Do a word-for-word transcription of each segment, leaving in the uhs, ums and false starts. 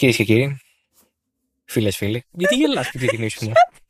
Κυρίες και κύριοι, φίλες φίλοι, γιατί γελάς που ξεκινήσουμε?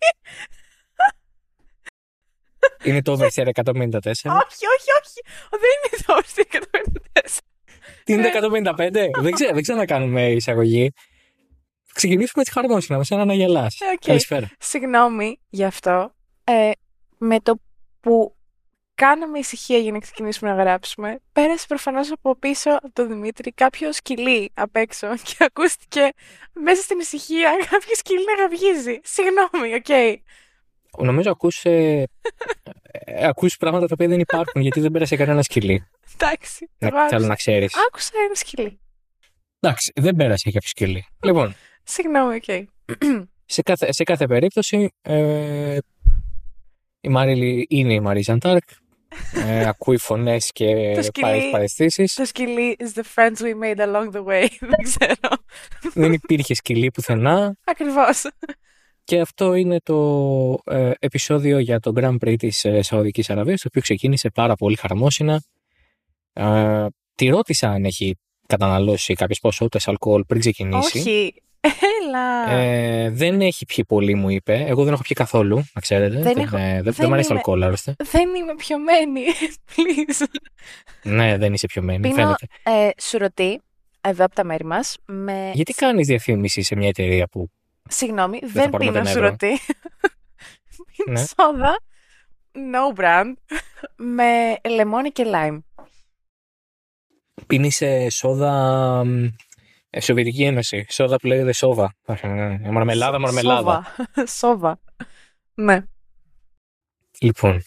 Είναι το Oversteer εκατόν πενήντα τέσσερα. Όχι, όχι, όχι. Δεν είναι το Oversteer εκατόν πενήντα τέσσερα. Τι είναι το εκατόν πενήντα πέντε? δεν, ξέ, δεν ξανακάνουμε εισαγωγή. Ξεκινήσουμε έτσι χαρμόσυνα, με σένα να γελάς. Okay. Καλησπέρα. Συγγνώμη γι' αυτό. Ε, με το που κάναμε ησυχία για να ξεκινήσουμε να γράψουμε, πέρασε προφανώς από πίσω από τον Δημήτρη κάποιο σκυλί απ' έξω και ακούστηκε μέσα στην ησυχία κάποιο σκυλί να γαβγίζει. Συγγνώμη, οκ. Okay. Νομίζω ακούς, ε, ε, ακούς πράγματα τα οποία δεν υπάρχουν, γιατί δεν πέρασε κανένα σκυλί. Εντάξει. Να, θέλω να ξέρεις. Άκουσα ένα σκυλί. Εντάξει, δεν πέρασε κάποιο σκυλί. Λοιπόν. Συγγνώμη, οκ. Okay. σε, κάθε, σε κάθε περίπτωση, ε, η Μαρίλη είναι η Μαρή Ζαντάρκ. ε, ακούει φωνές και παραισθήσεις. Το σκυλί is the friends we made along the way. Δεν ξέρω. Δεν υπήρχε σκυλί πουθενά. Ακριβώς. Και αυτό είναι το ε, επεισόδιο για το Grand Prix της ε, Σαουδικής Αραβίας, το οποίο ξεκίνησε πάρα πολύ χαρμόσυνα. Ε, τη ρώτησα αν έχει καταναλώσει κάποιες ποσότητες αλκοόλ πριν ξεκινήσει. Όχι. Έλα. Ε, δεν έχει πιει πολύ, μου είπε. Εγώ δεν έχω πιει καθόλου, να ξέρετε. Δεν, δεν, έχω, ε, δεν, δεν, δεν μ' αρέσει το αλκοόλ, άλλωστε. Δεν είμαι πιωμένη. Please. Ναι, δεν είσαι πιωμένη. Πίνω φαίνεται. Ε, σουρωτή, εδώ από τα μέρη μας. Με... Γιατί κάνεις διαφήμιση σε μια εταιρεία που. Συγγνώμη, δεν, δεν πίνω σουρωτή. Πίνω ναι. σόδα, no brand, με λεμόνι και lime. Πίνεις ε, σόδα. Ε, Σοβιετική Ένωση. Σόδα που λέγεται σόβα. Μαρμελάδα, μαρμελάδα. Σόβα. Σόβα. Ναι. Λοιπόν.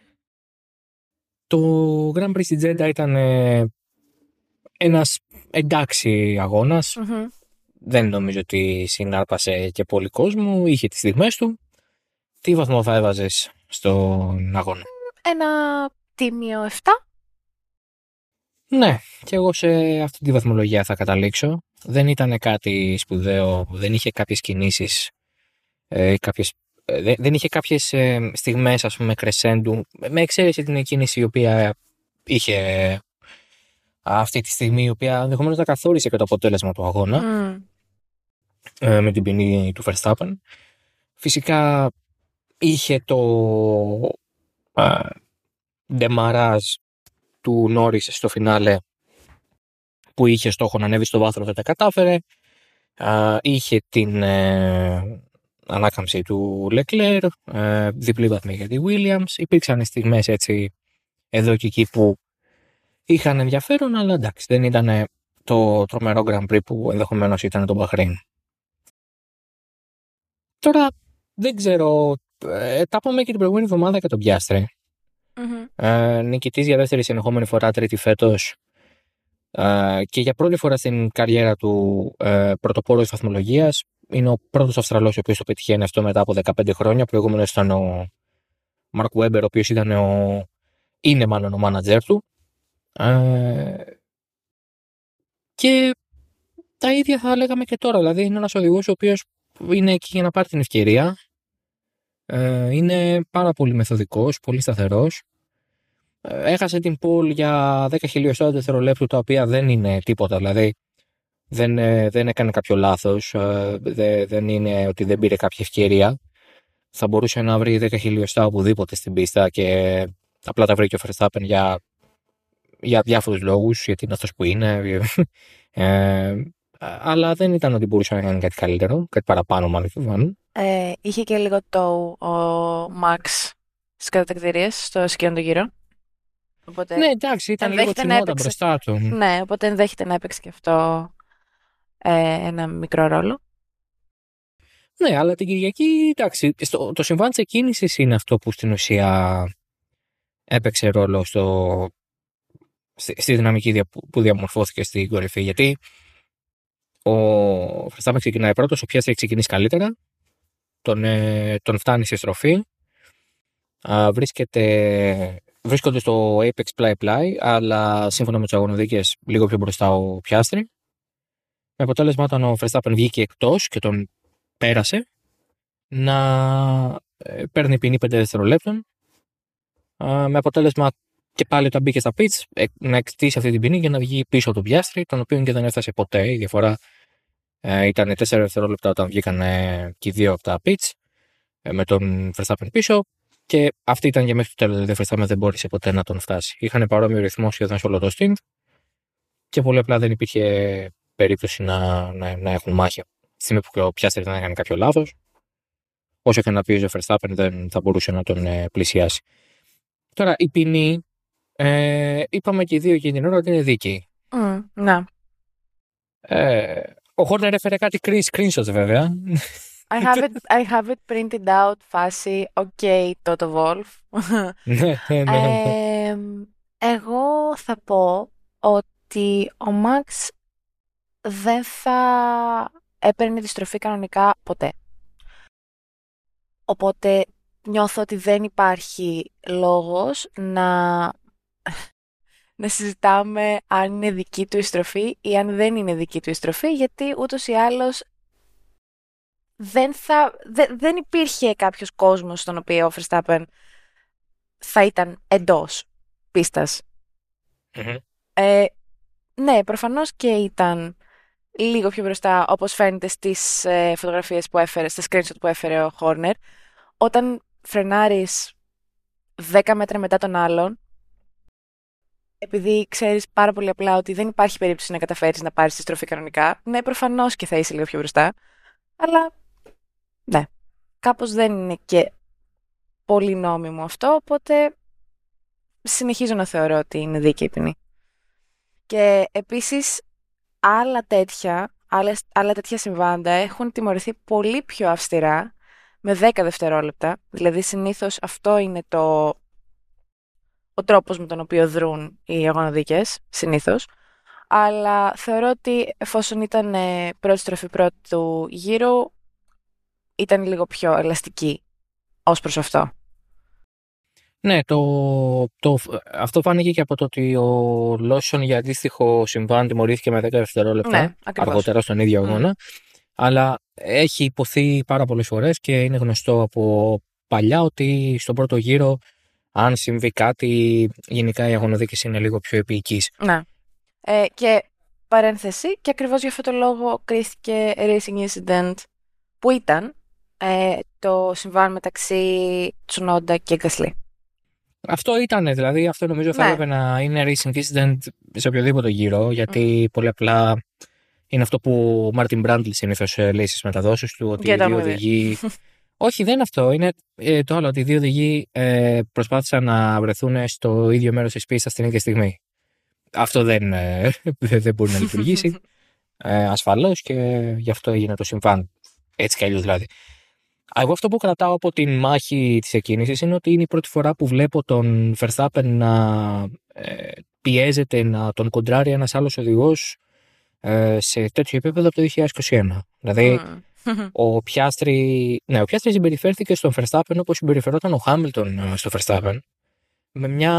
Το Grand Prix στην Τζέντα ήταν ε, ένας εντάξει αγώνας. Mm-hmm. Δεν νομίζω ότι συνάρπασε και πολύ κόσμο. Είχε τις στιγμές του. Τι βαθμό θα έβαζες στον αγώνα? Ένα τίμιο επτά. Ναι, και εγώ σε αυτή τη βαθμολογία θα καταλήξω. Δεν ήταν κάτι σπουδαίο, δεν είχε κάποιες κινήσεις, ε, κάποιες, ε, δεν είχε κάποιες ε, στιγμές, ας πούμε, κρεσέντου, με εξαίρεση την κίνηση η οποία είχε αυτή τη στιγμή, η οποία ενδεχομένως να καθόρισε και το αποτέλεσμα του αγώνα, Mm. ε, με την ποινή του Verstappen. Φυσικά είχε το ε, ντεμαράζ του Νόρις στο φινάλε, που είχε στόχο να ανέβει στο βάθρο, δεν τα κατάφερε. Α, είχε την ε, ανάκαμψη του Leclerc, ε, διπλή βαθμή για τη Williams. Υπήρξαν στιγμές έτσι εδώ και εκεί που είχαν ενδιαφέρον, αλλά εντάξει, δεν ήταν το τρομερό Grand Prix που ενδεχομένως ήταν το Bahrain. Τώρα δεν ξέρω, ε, τα είπαμε και την προηγούμενη εβδομάδα για τον Piastri. Mm-hmm. Ε, νικητής για δεύτερη συνεχόμενη φορά, τρίτη φέτος. Uh, και για πρώτη φορά στην καριέρα του uh, πρωτοπόρου της βαθμολογίας. Είναι ο πρώτος Αυστραλός ο οποίος το πετυχαίνει αυτό μετά από δεκαπέντε χρόνια. Προηγούμενος ήταν ο Μαρκ Βέμπερ, ο οποίος ήταν ο... είναι μάλλον ο μάνατζερ του. Uh, και τα ίδια θα λέγαμε και τώρα. Δηλαδή είναι ένας οδηγός ο οποίος είναι εκεί για να πάρει την ευκαιρία. Uh, είναι πάρα πολύ μεθοδικός, πολύ σταθερός. Έχασε την πόλ για δέκα χιλιοστά δευτερολέπτου, τα οποία δεν είναι τίποτα. Δηλαδή δεν, δεν έκανε κάποιο λάθος. Δεν, δεν είναι ότι δεν πήρε κάποια ευκαιρία. Θα μπορούσε να βρει δέκα χιλιοστά οπουδήποτε στην πίστα και απλά τα βρήκε ο Verstappen για, για διάφορους λόγους, γιατί είναι αυτός που είναι. ε, αλλά δεν ήταν ότι μπορούσε να κάνει κάτι καλύτερο, κάτι παραπάνω μάλλον. Ε, είχε και λίγο το ο Max στις κατατακτηρίες στο σκηνικό γύρο. Οπότε ναι, εντάξει, ήταν λίγο τσινότα μπροστά του. Ναι, οπότε ενδέχεται να έπαιξε και αυτό ε, ένα μικρό ρόλο. Ναι, αλλά την Κυριακή, εντάξει, στο, το συμβάν της εκκίνησης είναι αυτό που στην ουσία έπαιξε ρόλο στο, στη, στη δυναμική δια, που διαμορφώθηκε στην κορυφή. Γιατί ο Verstappen ξεκινάει πρώτος, ο Piastri έχει ξεκινήσει καλύτερα, τον, ε, τον φτάνει σε στροφή, α, βρίσκεται... Βρίσκονται στο Apex πλάι-πλάι, αλλά σύμφωνα με τους αγωνοδίκες λίγο πιο μπροστά ο Piastri. Με αποτέλεσμα, όταν ο Verstappen βγήκε εκτός και τον πέρασε, να ε, παίρνει ποινή πέντε δευτερολέπτων. Ε, με αποτέλεσμα και πάλι όταν μπήκε στα pits ε, να εκτίσει αυτή την ποινή για να βγει πίσω από τον Piastri, τον οποίο και δεν έφτασε ποτέ. Η διαφορά Ε, ήταν τέσσερα δευτερόλεπτα όταν βγήκαν ε, και οι δύο από τα pits ε, με τον Verstappen πίσω. Και αυτή ήταν και μέχρι το τέλος. Δηλαδή, ο Verstappen δεν μπόρεσε ποτέ να τον φτάσει. Είχαν παρόμοιο ρυθμό σχεδόν σε όλο το stint και πολύ απλά δεν υπήρχε περίπτωση να, να, να έχουν μάχη. Στη στιγμή που ο Πιάστρι δεν έκανε κάποιο λάθος, όσο και να πει ο Verstappen δεν θα μπορούσε να τον ε, πλησιάσει. Τώρα, η ποινή, ε, είπαμε και οι δύο εκείνη την ώρα ότι είναι δίκαιη. Mm, να. Ε, ο Horner έφερε κάτι screenshots βέβαια. I have it, I have it printed out, φάση, ok, Toto Wolff. ναι, ναι, ναι. ε, εγώ θα πω ότι ο Max δεν θα έπαιρνε τη στροφή κανονικά ποτέ. Οπότε νιώθω ότι δεν υπάρχει λόγος να, να συζητάμε αν είναι δική του η στροφή ή αν δεν είναι δική του η στροφή, γιατί ούτως ή άλλως δεν, θα, δε, δεν υπήρχε κάποιος κόσμος στον οποίο ο Verstappen θα ήταν εντός πίστας. Mm-hmm. Ε, ναι, προφανώς και ήταν λίγο πιο μπροστά, όπως φαίνεται στις ε, φωτογραφίες που έφερε, στα screenshot που έφερε ο Horner. Όταν φρενάρεις δέκα μέτρα μετά τον άλλον, επειδή ξέρεις πάρα πολύ απλά ότι δεν υπάρχει περίπτωση να καταφέρεις να πάρεις τη στροφή κανονικά, ναι, προφανώς και θα είσαι λίγο πιο μπροστά, αλλά ναι, κάπως δεν είναι και πολύ νόμιμο αυτό, οπότε συνεχίζω να θεωρώ ότι είναι δίκαιη η ποινή. Και επίσης άλλα τέτοια, άλλες, άλλα τέτοια συμβάντα έχουν τιμωρηθεί πολύ πιο αυστηρά, με δέκα δευτερόλεπτα, δηλαδή συνήθως αυτό είναι το, ο τρόπος με τον οποίο δρούν οι αγωνοδίκες, συνήθως, αλλά θεωρώ ότι εφόσον ήταν ε, πρώτη στροφή πρώτου γύρου, ήταν λίγο πιο ελαστική ως προς αυτό. Ναι, το, το, αυτό φάνηκε και από το ότι ο Λόσον για αντίστοιχο συμβάν τιμωρήθηκε με δέκα δευτερόλεπτα Ναι, αργότερα στον ίδιο αγώνα. Mm. Αλλά έχει υποθεί πάρα πολλές φορές και είναι γνωστό από παλιά ότι στον πρώτο γύρο, αν συμβεί κάτι, γενικά οι αγωνοδίκες είναι λίγο πιο επίοικείς. Ναι. Ε, και παρένθεση, και ακριβώς για αυτό το λόγο κρίθηκε racing incident που ήταν ε, το συμβάν μεταξύ Τσουνόντα και Γκασλί. Αυτό ήταν, δηλαδή, αυτό νομίζω θα ναι. έπρεπε να είναι racing incident σε οποιοδήποτε γύρο, γιατί mm. πολύ απλά είναι αυτό που ο Μάρτιν Μπράντλ συνήθως λέει στις μεταδόσεις του, ότι οι δύο οδηγοί. Όχι, δεν είναι αυτό. Είναι ε, το άλλο, ότι οι δύο οδηγοί ε, προσπάθησαν να βρεθούν στο ίδιο μέρος της πίστας την ίδια στιγμή. Αυτό δεν, ε, δεν μπορεί να λειτουργήσει. Ε, ασφαλώς, και γι' αυτό έγινε το συμβάν. Έτσι κι αλλιώς δηλαδή. Εγώ αυτό που κρατάω από την μάχη της εκκίνησης είναι ότι είναι η πρώτη φορά που βλέπω τον Verstappen να ε, πιέζεται να τον κοντράρει ένας άλλος οδηγός ε, σε τέτοιο επίπεδο από το δύο χιλιάδες είκοσι ένα. Δηλαδή, mm. ο Πιάστρι, ναι, ο Πιάστρι συμπεριφέρθηκε στον Verstappen όπως συμπεριφερόταν ο Χάμιλτον στο Verstappen, με μια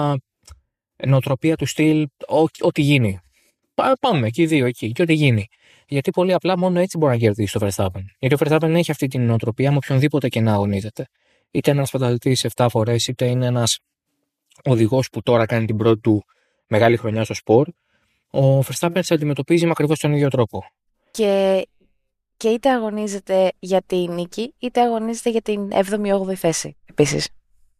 νοοτροπία του στυλ ό,τι γίνει. Πάμε εκεί, δύο εκεί, και ό,τι γίνει. Γιατί πολύ απλά μόνο έτσι μπορεί να κερδίσει το Verstappen. Γιατί ο Verstappen έχει αυτή την νοοτροπία με οποιονδήποτε και να αγωνίζεται. Είτε ένας πρωταθλητής επτά φορές, είτε είναι ένας οδηγός που τώρα κάνει την πρώτη του μεγάλη χρονιά στο σπορ. Ο Verstappen σε αντιμετωπίζει με ακριβώς τον ίδιο τρόπο. Και, και είτε αγωνίζεται για την νίκη, είτε αγωνίζεται για την έβδομη όγδοη θέση επίσης.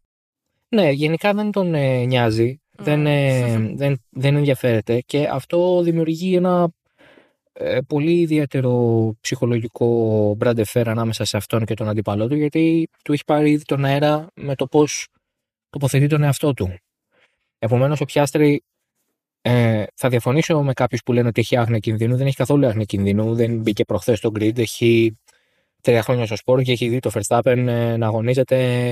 Ναι, γενικά δεν τον ε, νοιάζει, mm. δεν, ε, δεν, δεν ενδιαφέρεται, και αυτό δημιουργεί ένα ε, πολύ ιδιαίτερο ψυχολογικό μπραντεφέρ ανάμεσα σε αυτόν και τον αντίπαλό του, γιατί του έχει πάρει ήδη τον αέρα με το πώς τοποθετεί τον εαυτό του. Επομένως, ο Πιάστρι, ε, θα διαφωνήσω με κάποιους που λένε ότι έχει άγνοια κινδύνου. Δεν έχει καθόλου άγνοια κινδύνου. Δεν μπήκε προχθές στο grid. Έχει τρία χρόνια στο σπορ και έχει δει το Verstappen ε, να αγωνίζεται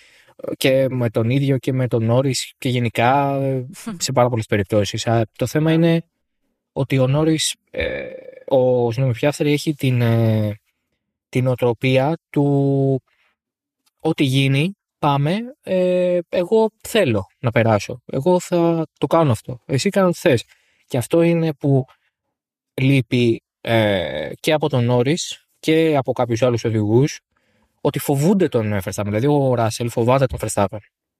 και με τον ίδιο και με τον Νόρις και γενικά σε πάρα πολλές περιπτώσεις. Το θέμα είναι ότι ο Νόρις, ε, ο Πιάστρι έχει την, ε, την οτροπία του ό,τι γίνει, πάμε, ε, εγώ θέλω να περάσω. Εγώ θα το κάνω αυτό. Εσύ κάνω ό,τι θες. Και αυτό είναι που λείπει ε, και από τον Νόρις και από κάποιους άλλους οδηγούς, ότι φοβούνται τον Verstappen. Δηλαδή ο Ράσελ φοβάται τον Verstappen.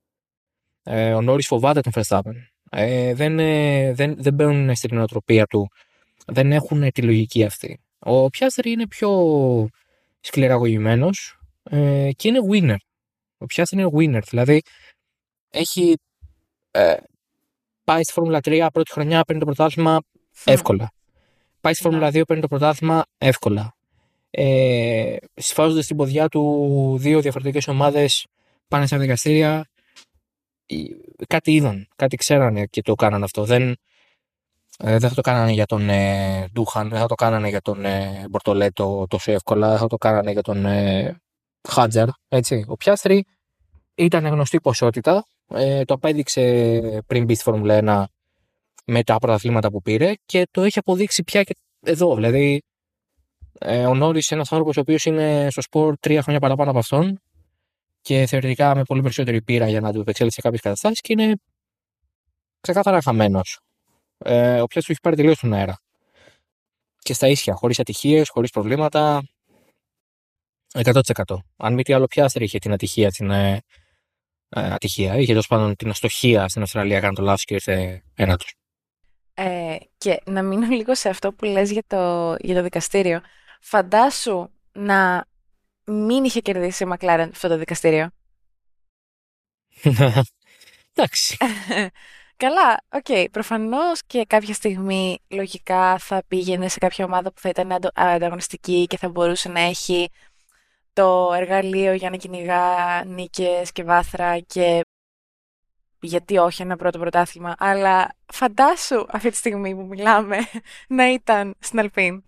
Ε, ο Νόρις φοβάται τον Verstappen. Ε, δεν, ε, δεν, δεν μπαίνουν στην νοοτροπία του. Δεν έχουν τη λογική αυτή. Ο Πιάστρι είναι πιο σκληραγωγημένος ε, και είναι winner. Ο Πιάστρι είναι winner, δηλαδή έχει ε, πάει στη Φόρμουλα τρία πρώτη χρονιά, παίρνει το πρωτάθλημα εύκολα. Πάει στη Φόρμουλα δύο, παίρνει το πρωτάθλημα εύκολα. Ε, Σφάζοντας την ποδιά του δύο διαφορετικές ομάδες, πάνε στα δικαστήρια. Κάτι είδαν, κάτι ξέρανε και το κάνανε αυτό. Δεν, ε, δεν θα το κάνανε για τον ε, Ντούχαν, δεν θα το κάνανε για τον ε, Μπορτολέτο τόσο εύκολα, δεν θα το κάνανε για τον ε, Χάτζαρ. Έτσι. Ο Πιάστρι ήταν γνωστή ποσότητα, ε, το απέδειξε πριν μπει στη Φόρμουλα ένα με τα πρωταθλήματα που πήρε και το έχει αποδείξει πια και εδώ. Δηλαδή, ε, ο Νόρις, ένας άνθρωπος ο οποίος είναι στο σπορ τρία χρόνια παραπάνω από αυτόν και θεωρητικά με πολύ περισσότερη πείρα για να του επεξέλθει σε κάποιες καταστάσεις και είναι ξεκάθαρα χαμένος. Ε, ο Πιάστρι έχει πάρει τελείως τον αέρα. Και στα ίσια, χωρίς ατυχίες, χωρίς προβλήματα. εκατό τοις εκατό. Αν μη τι άλλο, Πιάστρι είχε την ατυχία, την ε, ε, ατυχία. Είχε τέλος πάντων την αστοχία στην Αυστραλία, κάνει το λάθος και ήρθε ένατος. Ε, και να μείνω λίγο σε αυτό που λες για το, για το δικαστήριο. Φαντάσου να μην είχε κερδίσει η Μακλάρεν αυτό το δικαστήριο. Εντάξει. Καλά, οκ. Okay. Προφανώς και κάποια στιγμή λογικά θα πήγαινε σε κάποια ομάδα που θα ήταν αντο- ανταγωνιστική και θα μπορούσε να έχει το εργαλείο για να κυνηγά νίκες και βάθρα και γιατί όχι ένα πρώτο πρωτάθλημα. Αλλά φαντάσου αυτή τη στιγμή που μιλάμε να ήταν στην Αλπίν.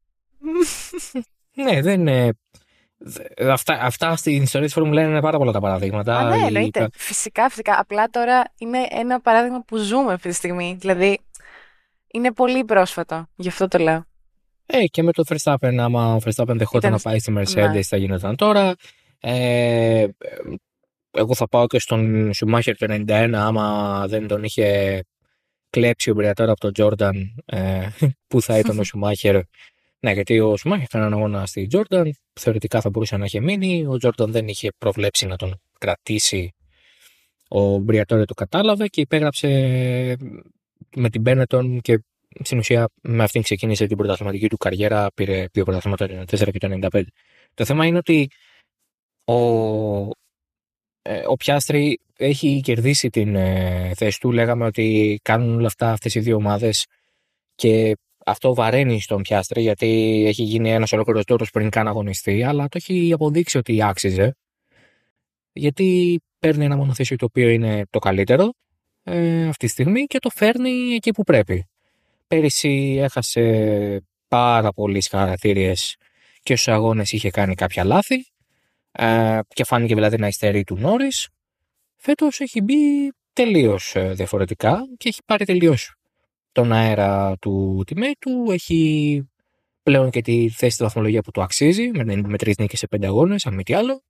Ναι, δεν είναι. Αυτά, αυτά στην ιστορία της Φόρμουλα είναι πάρα πολλά τα παραδείγματα. Α, ναι, Η- εννοείται. Φυσικά, φυσικά. Απλά τώρα είναι ένα παράδειγμα που ζούμε αυτή τη στιγμή. Δηλαδή, είναι πολύ πρόσφατο. Γι' αυτό το λέω. Ε, και με το Verstappen, άμα ο Verstappen δεχόταν Ήταν- να πάει στη Mercedes, Ναι. θα γινόταν τώρα. Ε, εγώ θα πάω και στον Schumacher το ενενήντα ένα, άμα δεν τον είχε κλέψει ο Μπριατόρα από τον Τζόρνταν, ε, που θα ήταν ο Schumacher. Ναι, γιατί ο Schumacher έκανε έναν αγώνα στη Τζόρνταν, θεωρητικά θα μπορούσε να είχε μείνει. Ο Τζόρνταν δεν είχε προβλέψει να τον κρατήσει. Ο Μπριατόρε το κατάλαβε και υπέγραψε με την Benetton και στην ουσία με αυτήν ξεκίνησε την πρωταθληματική του καριέρα. Πήρε δύο πρωταθλήματα το ενενήντα τέσσερα και το ενενήντα πέντε. Το θέμα είναι ότι ο, ε, ο Πιάστρι έχει κερδίσει την ε, θέση του. Λέγαμε ότι κάνουν όλα αυτά αυτές οι δύο ομάδες και αυτό βαραίνει στον Πιάστρι γιατί έχει γίνει ένας ολόκληρος τόρος πριν καν αγωνιστεί, αλλά το έχει αποδείξει ότι άξιζε. Γιατί παίρνει ένα μονοθέσιο το οποίο είναι το καλύτερο ε, αυτή τη στιγμή και το φέρνει εκεί που πρέπει. Πέρυσι έχασε πάρα πολλές χαρακτήριες και στους αγώνες είχε κάνει κάποια λάθη ε, και φάνηκε δηλαδή να υστερεί του Νόρις. Φέτος έχει μπει τελείως ε, διαφορετικά και έχει πάρει τελείως τον αέρα του teammate, έχει πλέον και τη θέση στη βαθμολογία που του αξίζει με, με τρεις νίκες σε πέντε αγώνες, αν μη τι άλλο.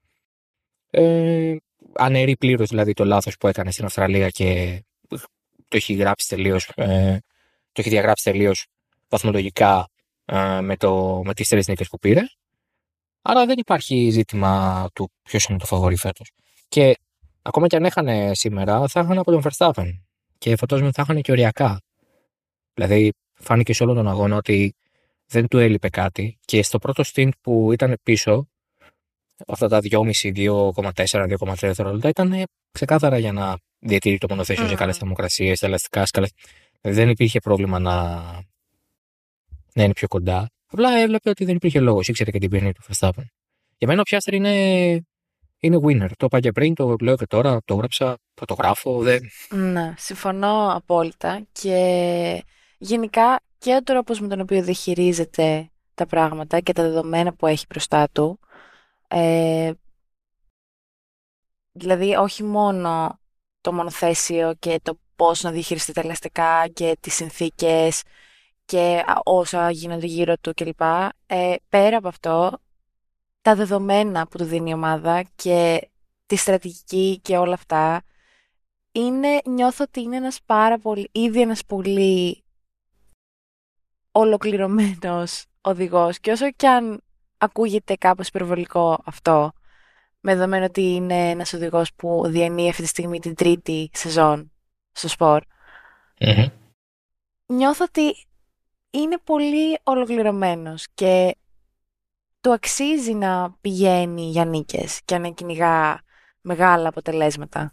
Ε, αναιρεί πλήρως δηλαδή το λάθος που έκανε στην Αυστραλία και το έχει γράψει τελείως, ε, το έχει διαγράψει τελείως βαθμολογικά ε, με, το, με τις τρεις νίκες που πήρε. Άρα δεν υπάρχει ζήτημα του ποιος είναι το φαβορί φέτος. Και ακόμα και αν έχανε σήμερα, θα είχαν από τον Verstappen. Και φαντάζομαι θα είχαν και οριακά. Δηλαδή, φάνηκε σε όλο τον αγώνα ότι δεν του έλειπε κάτι. Και στο πρώτο stint που ήταν πίσω, αυτά τα δυόμισι, δύο κόμμα τέσσερα, δύο κόμμα τρία δευτερόλεπτα ήταν ξεκάθαρα για να διατηρεί το μονοθέσιο mm. σε καλές θερμοκρασίες, τα ελαστικά, καλές... Δηλαδή, δεν υπήρχε πρόβλημα να... να είναι πιο κοντά. Απλά έβλεπε ότι δεν υπήρχε λόγος. Ήξερε και την πυρνή του Verstappen. Για μένα ο Πιάστρι είναι... είναι winner. Το είπα και πριν, το λέω και τώρα, το έγραψα, θα το γράφω. Δεν... Ναι, συμφωνώ απόλυτα. Και γενικά και ο τρόπος με τον οποίο διαχειρίζεται τα πράγματα και τα δεδομένα που έχει μπροστά του. Ε, δηλαδή όχι μόνο το μονοθέσιο και το πώς να διαχειριστεί τα ελαστικά και τις συνθήκες και όσα γίνονται γύρω του κλπ. Ε, πέρα από αυτό, τα δεδομένα που του δίνει η ομάδα και τη στρατηγική και όλα αυτά, είναι, νιώθω ότι είναι ένας πάρα πολύ, ήδη ένας πολύ ολοκληρωμένος οδηγός και όσο κι αν ακούγεται κάπως υπερβολικό αυτό, με δεδομένο ότι είναι ένας οδηγός που διανύει αυτή τη στιγμή την τρίτη σεζόν στο σπορ, Mm-hmm. νιώθω ότι είναι πολύ ολοκληρωμένος και του αξίζει να πηγαίνει για νίκες και να κυνηγά μεγάλα αποτελέσματα.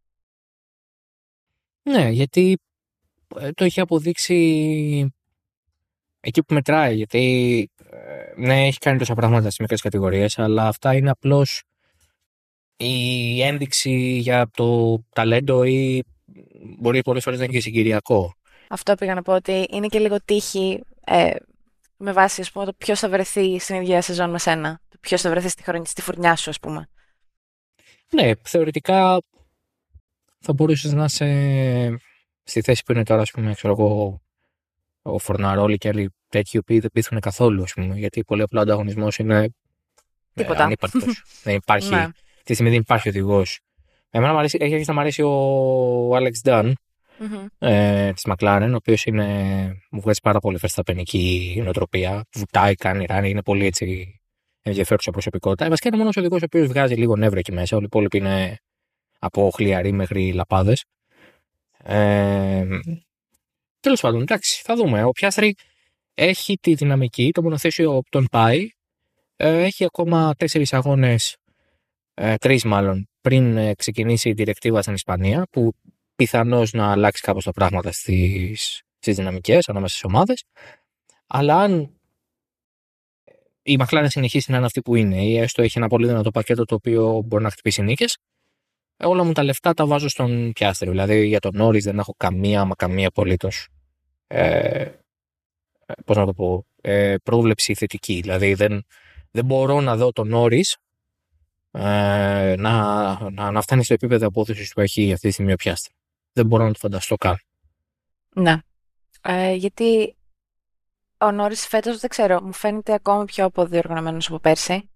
Ναι, γιατί το έχει αποδείξει εκεί που μετράει. Γιατί ναι, έχει κάνει τόσα πράγματα στις μικρές κατηγορίες, αλλά αυτά είναι απλώς η ένδειξη για το ταλέντο ή μπορεί πολλές φορές να είναι και συγκυριακό. Αυτό πήγα να πω ότι είναι και λίγο τύχη ε, με βάση ας πούμε, το ποιος θα βρεθεί στην ίδια σεζόν με σένα. Το ποιος θα βρεθεί στη, χρονιά, στη φουρνιά σου, ας πούμε. Ναι, θεωρητικά θα μπορούσες να είσαι στη θέση που είναι τώρα, ας πούμε, ξέρω εγώ, ο Φορναρόλη και άλλοι τέτοιοι οποίοι δεν πείθουν καθόλου, ας πούμε, γιατί πολύ απλά ο ανταγωνισμός είναι ε, ανύπαρκτος. Δεν υπάρχει, Ναι. τη στιγμή δεν υπάρχει οδηγός. Εμένα μου αρέσει, έχει αρχίσει να μου αρέσει ο Άλεξ Ντάν Mm-hmm. ε, της McLaren, ο οποίος είναι, μου βγάζει πάρα πολύ φερσταπενική νοοτροπία. Βουτάει, κάνει ράνι, είναι πολύ έτσι ενδιαφέρουσα προσωπικότητα. Ε, βασικά είναι μόνος οδηγός ο οποίος βγάζει λίγο νεύρο εκεί μέσα. Όλοι οι υπόλοιποι είναι από χλιαροί μέχρι λαπάδες. Ε, Τέλος πάντων, εντάξει, θα δούμε. Ο Πιάστρι έχει τη δυναμική, το μονοθέσιο τον πάει. Ε, έχει ακόμα τέσσερις αγώνες, ε, τρεις μάλλον, πριν ε, ξεκινήσει η διρεκτίβα στην Ισπανία, που πιθανώς να αλλάξει κάπως τα πράγματα στις, στις δυναμικές ανάμεσα στις ομάδες. Αλλά αν η McLaren συνεχίσει να είναι αυτή που είναι ή έστω έχει ένα πολύ δυνατό πακέτο το οποίο μπορεί να χτυπήσει νίκες, όλα μου τα λεφτά τα βάζω στον Πιάστρι. Δηλαδή για τον Νόρις δεν έχω καμία μα καμία απολύτως ε, πώς να το πω, ε, πρόβλεψη θετική. Δηλαδή δεν, δεν μπορώ να δω τον Νόρις ε, να, να, να φτάνει στο επίπεδο απόδοσης που έχει αυτή τη στιγμή ο Πιάστρι. Δεν μπορώ να το φανταστώ καν. Ναι. Ε, γιατί ο Νόρις φέτος, δεν ξέρω, μου φαίνεται ακόμη πιο αποδιοργανωμένος από πέρσι.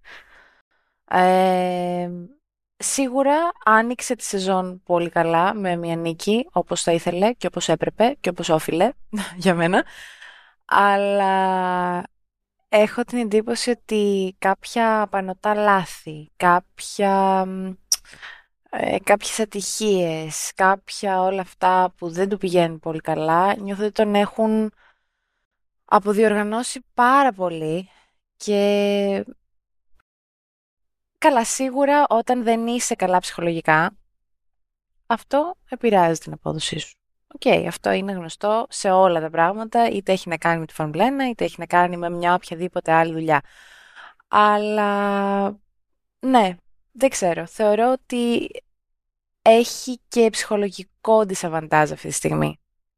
Ε, σίγουρα άνοιξε τη σεζόν πολύ καλά με μια νίκη, όπως θα ήθελε και όπως έπρεπε και όπως όφιλε για μένα. Αλλά έχω την εντύπωση ότι κάποια πανωτά λάθη, κάποια, ε, κάποιες ατυχίες, κάποια όλα αυτά που δεν του πηγαίνουν πολύ καλά, νιώθω ότι τον έχουν αποδιοργανώσει πάρα πολύ και καλά, σίγουρα όταν δεν είσαι καλά ψυχολογικά, αυτό επηρεάζει την απόδοσή σου. Οκ, okay, αυτό είναι γνωστό σε όλα τα πράγματα, είτε έχει να κάνει με τη Φόρμουλα ένα, είτε έχει να κάνει με μια οποιαδήποτε άλλη δουλειά. Αλλά, ναι, δεν ξέρω. Θεωρώ ότι έχει και ψυχολογικό disadvantage αυτή τη στιγμή.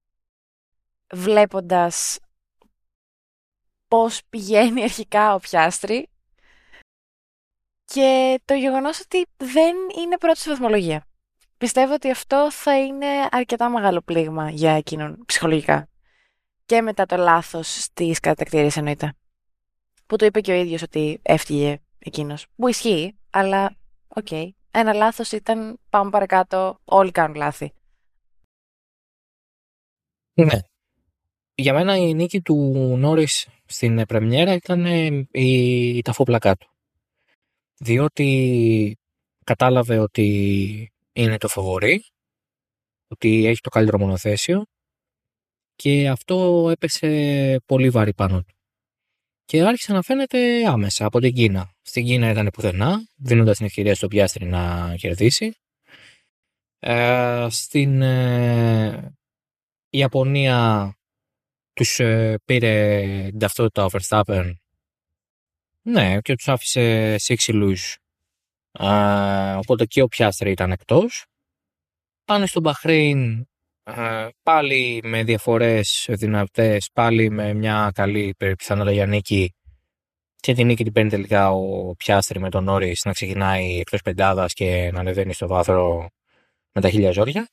Βλέποντας πώς πηγαίνει αρχικά ο Πιάστρι και το γεγονός ότι δεν είναι πρώτος στη βαθμολογία. Πιστεύω ότι αυτό θα είναι αρκετά μεγάλο πλήγμα για εκείνον ψυχολογικά. Και μετά το λάθος στις κατακτήριες εννοείται. Που το είπε και ο ίδιος ότι έφυγε εκείνος. Που ισχύει, αλλά οκ. Okay. Ένα λάθος ήταν, πάμε παρακάτω, όλοι κάνουν λάθη. Ναι. Για μένα η νίκη του Νόρις στην πρεμιέρα ήταν η ταφόπλακά του. Διότι κατάλαβε ότι είναι το φαβορί, ότι έχει το καλύτερο μονοθέσιο και αυτό έπεσε πολύ βαρύ πάνω του. Και άρχισε να φαίνεται άμεσα από την Κίνα. Στην Κίνα ήταν πουθενά, δίνοντας την ευκαιρία στο Πιάστρι να κερδίσει. Ε, στην ε, Ιαπωνία τους ε, πήρε την ταυτότητα ο Verstappen. Ναι, και τους άφησε σύξυλους. Ε, οπότε και ο Πιάστρι ήταν εκτός. Πάνε στο Μπαχρέιν ε, πάλι με διαφορές δυνατές, πάλι με μια καλή πιθανότητα για νίκη. Και την νίκη την παίρνει τελικά ο Πιάστρι με τον Νόρις να ξεκινάει εκτός πεντάδας και να ανεβαίνει στο βάθρο με τα χίλια ζόρια.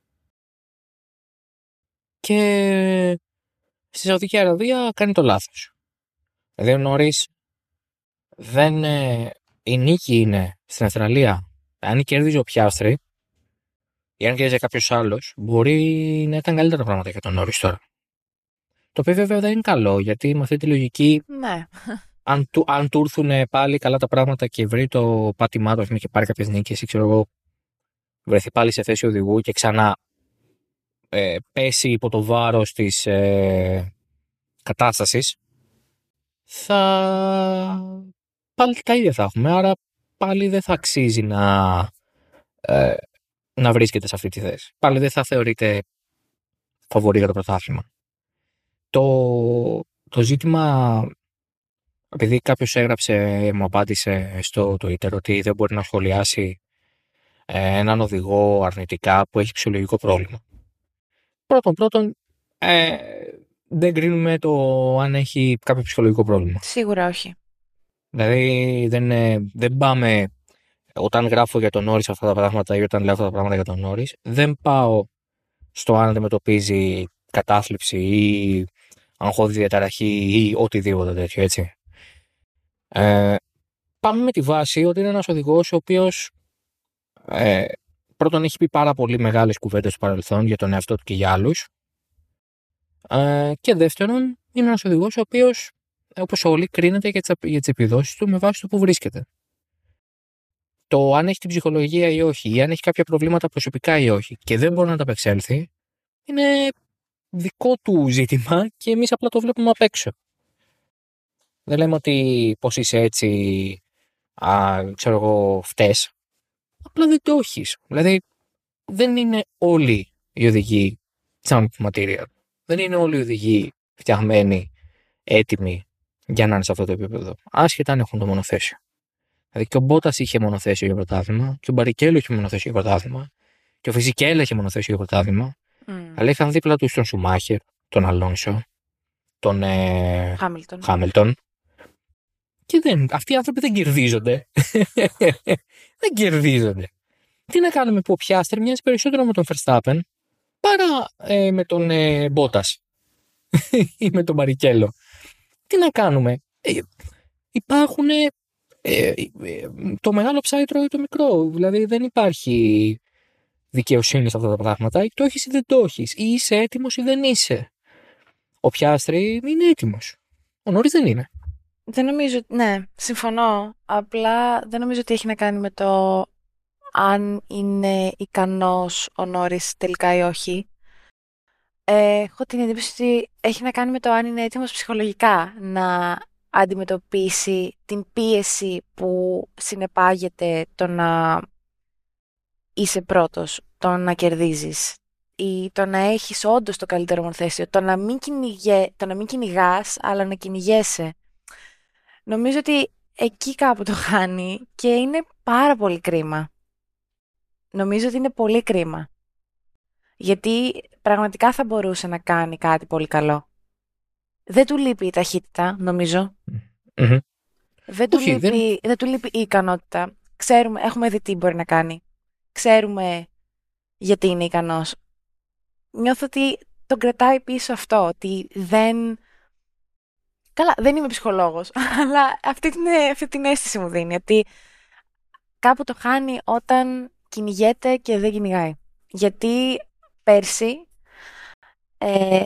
Και στη Σαουδική Αραβία κάνει το λάθος. Δηλαδή ο Νόρις δεν, η νίκη είναι στην Αυστραλία. Αν κέρδιζε ο Πιάστρι ή αν κέρδιζε κάποιος άλλος, μπορεί να ήταν καλύτερα πράγματα για τον Νόρις τώρα. Το οποίο βέβαια δεν είναι καλό, γιατί με αυτή τη λογική, ναι. αν, του, αν του έρθουν πάλι καλά τα πράγματα και βρει το πάτημά του και πάρει κάποιες νίκες ή ξέρω εγώ, βρεθεί πάλι σε θέση οδηγού και ξανά ε, πέσει υπό το βάρος της, ε, κατάστασης, θα πάλι τα ίδια θα έχουμε. Άρα πάλι δεν θα αξίζει να, ε, να βρίσκεται σε αυτή τη θέση. Πάλι δεν θα θεωρείται φαβορί για το πρωτάθλημα. Το, το ζήτημα, επειδή κάποιος έγραψε, μου απάντησε στο Twitter ότι δεν μπορεί να σχολιάσει ε, έναν οδηγό αρνητικά που έχει ψυχολογικό πρόβλημα. Πρώτον, πρώτον, ε, δεν κρίνουμε το αν έχει κάποιο ψυχολογικό πρόβλημα. Σίγουρα όχι. Δηλαδή δεν, δεν πάμε, όταν γράφω για τον Νόρις αυτά τα πράγματα ή όταν λέω αυτά τα πράγματα για τον Νόρις, δεν πάω στο αν αντιμετωπίζει κατάθλιψη ή αγχώδη διαταραχή ή οτιδήποτε τέτοιο, έτσι. Ε, πάμε με τη βάση ότι είναι ένας οδηγός ο οποίος ε, πρώτον έχει πει πάρα πολύ μεγάλες κουβέντες στο παρελθόν για τον εαυτό του και για άλλους. Ε, και δεύτερον, είναι ένας οδηγός ο οποίος, όπως όλοι, κρίνεται για τις, για τις επιδόσεις του με βάση το που βρίσκεται. Το αν έχει την ψυχολογία ή όχι, ή αν έχει κάποια προβλήματα προσωπικά ή όχι, και δεν μπορεί να τα απεξέλθει, είναι δικό του ζήτημα και εμείς απλά το βλέπουμε απ' έξω. Δεν λέμε ότι πως είσαι έτσι, α, ξέρω εγώ, φταίς. Απλά δεν το έχεις. Δηλαδή, δεν είναι όλοι οι οδηγοί jump material. Δεν είναι όλοι οι οδηγοί φτιαγμένοι, έτοιμοι για να είναι σε αυτό το επίπεδο. Άσχετα αν έχουν το μονοθέσιο. Δηλαδή και ο Μπότας είχε μονοθέσιο για πρωτάθλημα, και ο Μπαρικέλο είχε μονοθέσιο για πρωτάθλημα, και ο Φιζικέλα είχε μονοθέσιο για πρωτάθλημα. Mm. Αλλά είχαν δίπλα του τον Σουμάχερ, τον Αλόνσο, τον ε, Χάμιλτον. Και δεν, αυτοί οι άνθρωποι δεν κερδίζονται. δεν κερδίζονται. Τι να κάνουμε που ο Πιάστρι μοιάζει περισσότερο με τον Verstappen παρά ε, με τον ε, Μπότας ή με τον Μπαρικέλο. Τι να κάνουμε. Ε, υπάρχουν ε, ε, ε, το μεγάλο ψάρι τρώει το μικρό. Δηλαδή δεν υπάρχει δικαιοσύνη σε αυτά τα πράγματα. Ή το έχεις ή δεν το έχεις. Ή είσαι έτοιμος ή δεν είσαι. Ο Πιάστρι είναι έτοιμος. Ο Νόρις δεν είναι. Δεν νομίζω, ναι, συμφωνώ. Απλά δεν νομίζω ότι έχει να κάνει με το αν είναι ικανός ο Νόρις τελικά ή όχι. Ε, έχω την εντύπωση ότι έχει να κάνει με το αν είναι έτοιμος ψυχολογικά να αντιμετωπίσει την πίεση που συνεπάγεται το να είσαι πρώτος, το να κερδίζεις ή το να έχεις όντως το καλύτερο μονοθέσιο, το να μην, κυνηγε, το να μην κυνηγάς, αλλά να κυνηγέσαι. Νομίζω ότι εκεί κάπου το χάνει και είναι πάρα πολύ κρίμα. Νομίζω ότι είναι πολύ κρίμα. Γιατί πραγματικά θα μπορούσε να κάνει κάτι πολύ καλό. Δεν του λείπει η ταχύτητα, νομίζω. Mm-hmm. Δεν, του Όχι, λείπει, δεν... δεν του λείπει η ικανότητα. Ξέρουμε, έχουμε δει τι μπορεί να κάνει. Ξέρουμε γιατί είναι ικανός. Νιώθω ότι τον κρατάει πίσω αυτό, ότι δεν... Καλά, δεν είμαι ψυχολόγος, αλλά αυτή την, αυτή την αίσθηση μου δίνει, ότι κάπου το χάνει όταν κυνηγέται και δεν κυνηγάει. Γιατί πέρσι ε,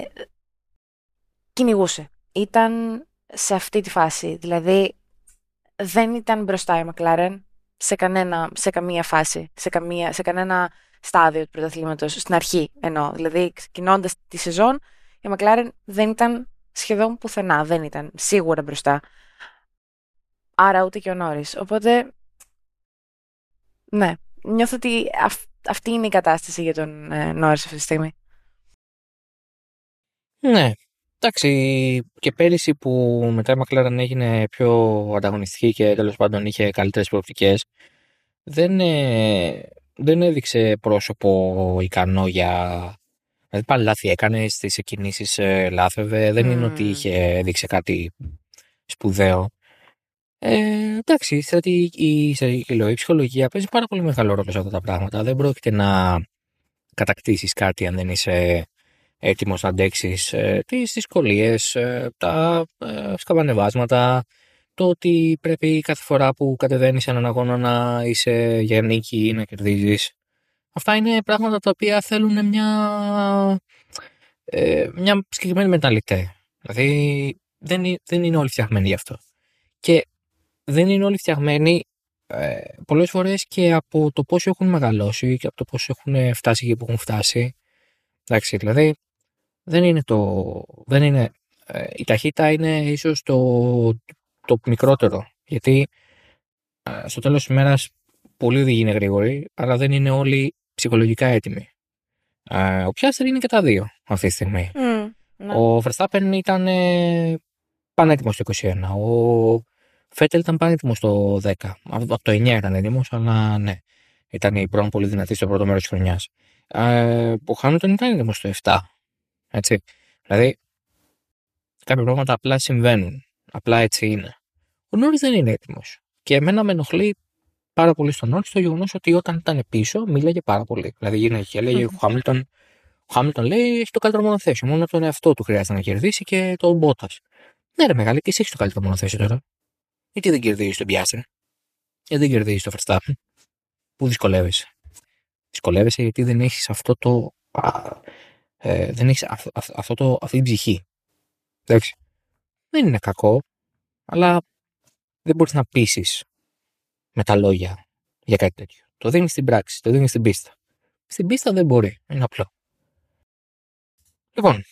κυνηγούσε. Ήταν σε αυτή τη φάση. Δηλαδή δεν ήταν μπροστά η McLaren σε, κανένα, σε καμία φάση, σε, καμία, σε κανένα στάδιο του πρωταθλήματος, στην αρχή εννοώ. Δηλαδή ξεκινώντας τη σεζόν η McLaren δεν ήταν σχεδόν πουθενά, δεν ήταν σίγουρα μπροστά. Άρα ούτε και ο Νόρις. Οπότε, ναι, νιώθω ότι αυ, αυτή είναι η κατάσταση για τον ε, Νόρις αυτή τη στιγμή. Ναι, εντάξει, και πέρυσι που μετά η McLaren έγινε πιο ανταγωνιστική και τέλος πάντων είχε καλύτερες προοπτικές, δεν, ε, δεν έδειξε πρόσωπο ικανό για... Δηλαδή πάλι λάθη έκανε, στις εκκινήσεις ε, λάθευε, δεν mm. είναι ότι είχε έδειξε κάτι σπουδαίο. Ε, εντάξει, η, η, η, η ψυχολογία παίζει πάρα πολύ μεγάλο ρόλο σε αυτά τα πράγματα. Δεν πρόκειται να κατακτήσεις κάτι αν δεν είσαι έτοιμος να αντέξεις ε, τις δυσκολίες, ε, τα ε, σκαμπανεβάσματα, το ότι πρέπει κάθε φορά που κατεβαίνεις έναν αγώνα να είσαι για νίκη ή να κερδίζεις. Αυτά είναι πράγματα τα οποία θέλουν μια, ε, μια συγκεκριμένη μεταλλητέ. Δηλαδή δεν, δεν είναι όλοι φτιαγμένοι γι' αυτό. Και δεν είναι όλοι φτιαγμένοι ε, πολλές φορές και από το πόσο έχουν μεγαλώσει και από το πόσο έχουν φτάσει εκεί που έχουν φτάσει. Εντάξει, δηλαδή δεν είναι το... Δεν είναι ε, η ταχύτητα είναι ίσως το, το μικρότερο. Γιατί ε, στο τέλος της ημέρας πολλοί οδηγοί είναι γρήγοροι, αλλά δεν είναι όλοι ψυχολογικά έτοιμοι. Ε, ο Πιάστρι είναι και τα δύο αυτή τη στιγμή. Mm, ναι. Ο Verstappen ήταν ε, πανέτοιμος στο είκοσι ένα. Ο Φέτελ ήταν πανέτοιμος στο δέκα. Από το εννιά ήταν έτοιμος, αλλά ναι. Ήταν η πρώτη πολύ δυνατή στο πρώτο μέρος της χρονιάς. Ε, ο Χάμιλτον ήταν έτοιμος στο επτά. Έτσι. Δηλαδή, κάποια πράγματα απλά συμβαίνουν. Απλά έτσι είναι. Ο Νόρις δεν είναι έτοιμος. Και εμένα με ενοχλεί πάρα πολύ στον Νόρις το γεγονός ότι όταν ήταν πίσω μίλαγε πάρα πολύ. Δηλαδή, γίνανε και έλεγε ο Χάμιλτον. Ο Χάμιλτον λέει: έχει το καλύτερο μονοθέσιο. Μόνο τον εαυτό του χρειάζεται να κερδίσει και τον Μπότας. Ναι, ρε μεγάλη, και εσύ έχει το καλύτερο μονοθέσιο τώρα. Γιατί δεν κερδίζει τον Πιάστρι. Γιατί δεν κερδίζει τον Verstappen. Πού δυσκολεύεσαι. Δυσκολεύεσαι γιατί δεν έχει αυτό το. Α, ε, δεν έχει αυτό, αυτό το, αυτή την ψυχή. Εντάξει. Δεν είναι κακό, αλλά δεν μπορεί να πείσει με τα λόγια για κάτι τέτοιο. Το δίνει στην πράξη, το δίνει στην πίστα. Στην πίστα δεν μπορεί. Είναι απλό. Λοιπόν.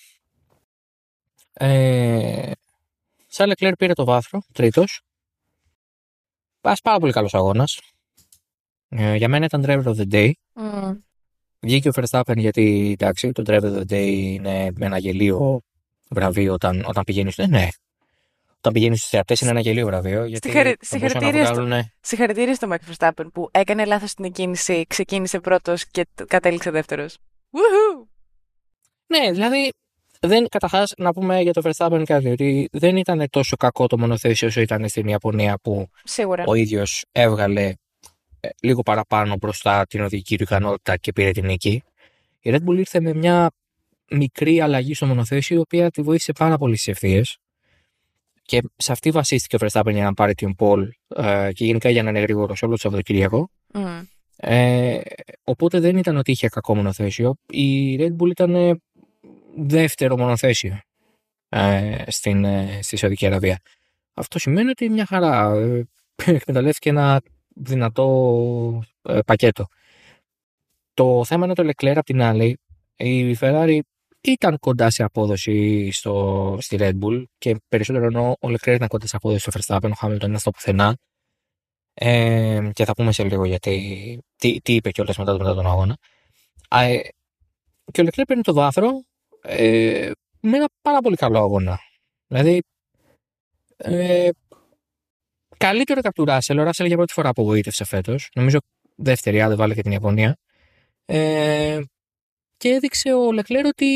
Ε, Σαν Λεκλέρ πήρε το βάθρο, τρίτος. Πας πάρα πολύ καλός αγώνας. Ε, για μένα ήταν driver of the day. Mm. Βγήκε ο Verstappen γιατί εντάξει, το driver of the day είναι ένα γελίο βραβείο όταν, όταν πηγαίνει στο. Ναι, όταν πηγαίνει στους θεατές είναι ένα γελίο βραβείο. Γιατί Συγχαρη... Συγχαρητήρια, στο... βγάλουν... Συγχαρητήρια στο Max Verstappen που έκανε λάθος στην εκκίνηση, ξεκίνησε πρώτος και κατέληξε δεύτερος. Woohoo! Ναι, δηλαδή. Δεν, καταρχάς, να πούμε για το Verstappen κάτι, ότι δεν ήταν τόσο κακό το μονοθέσιο όσο ήταν στην Ιαπωνία που Σίγουρα. ο ίδιος έβγαλε ε, λίγο παραπάνω μπροστά την οδηγική του ικανότητα και πήρε την νίκη. Η Red Bull ήρθε με μια μικρή αλλαγή στο μονοθέσιο, η οποία τη βοήθησε πάρα πολύ στις ευθείες. Και σε αυτή βασίστηκε ο Verstappen για να πάρει την pole ε, και γενικά για να είναι γρήγορος όλο το Σαββατοκύριακο. Mm. Ε, οπότε δεν ήταν ότι είχε κακό μονοθέσιο. Η Red Bull ήταν δεύτερο μονοθέσιο ε, στην, ε, στη Σαουδική Αραβία. Αυτό σημαίνει ότι μια χαρά ε, εκμεταλλεύτηκε ένα δυνατό ε, πακέτο. Το θέμα είναι το Leclerc απ' την άλλη. Η Ferrari ήταν κοντά σε απόδοση στο, στη Red Bull και περισσότερο εννοώ ο Leclerc ήταν κοντά σε απόδοση στο Verstappen, ο Hamilton ήταν στο πουθενά. Ε, και θα πούμε σε λίγο γιατί τι, τι είπε κιόλας μετά, μετά τον αγώνα. Ε, και ο Leclerc παίρνει το βάθρο ε, με ένα πάρα πολύ καλό αγώνα. Δηλαδή ε, καλύτερο από του Ράσελ. Ο Ράσελ για πρώτη φορά απογοήτευσε φέτος. Νομίζω δεύτερη, αν δεν βάλε και την Ιαπωνία. Ε, και έδειξε ο Leclerc ότι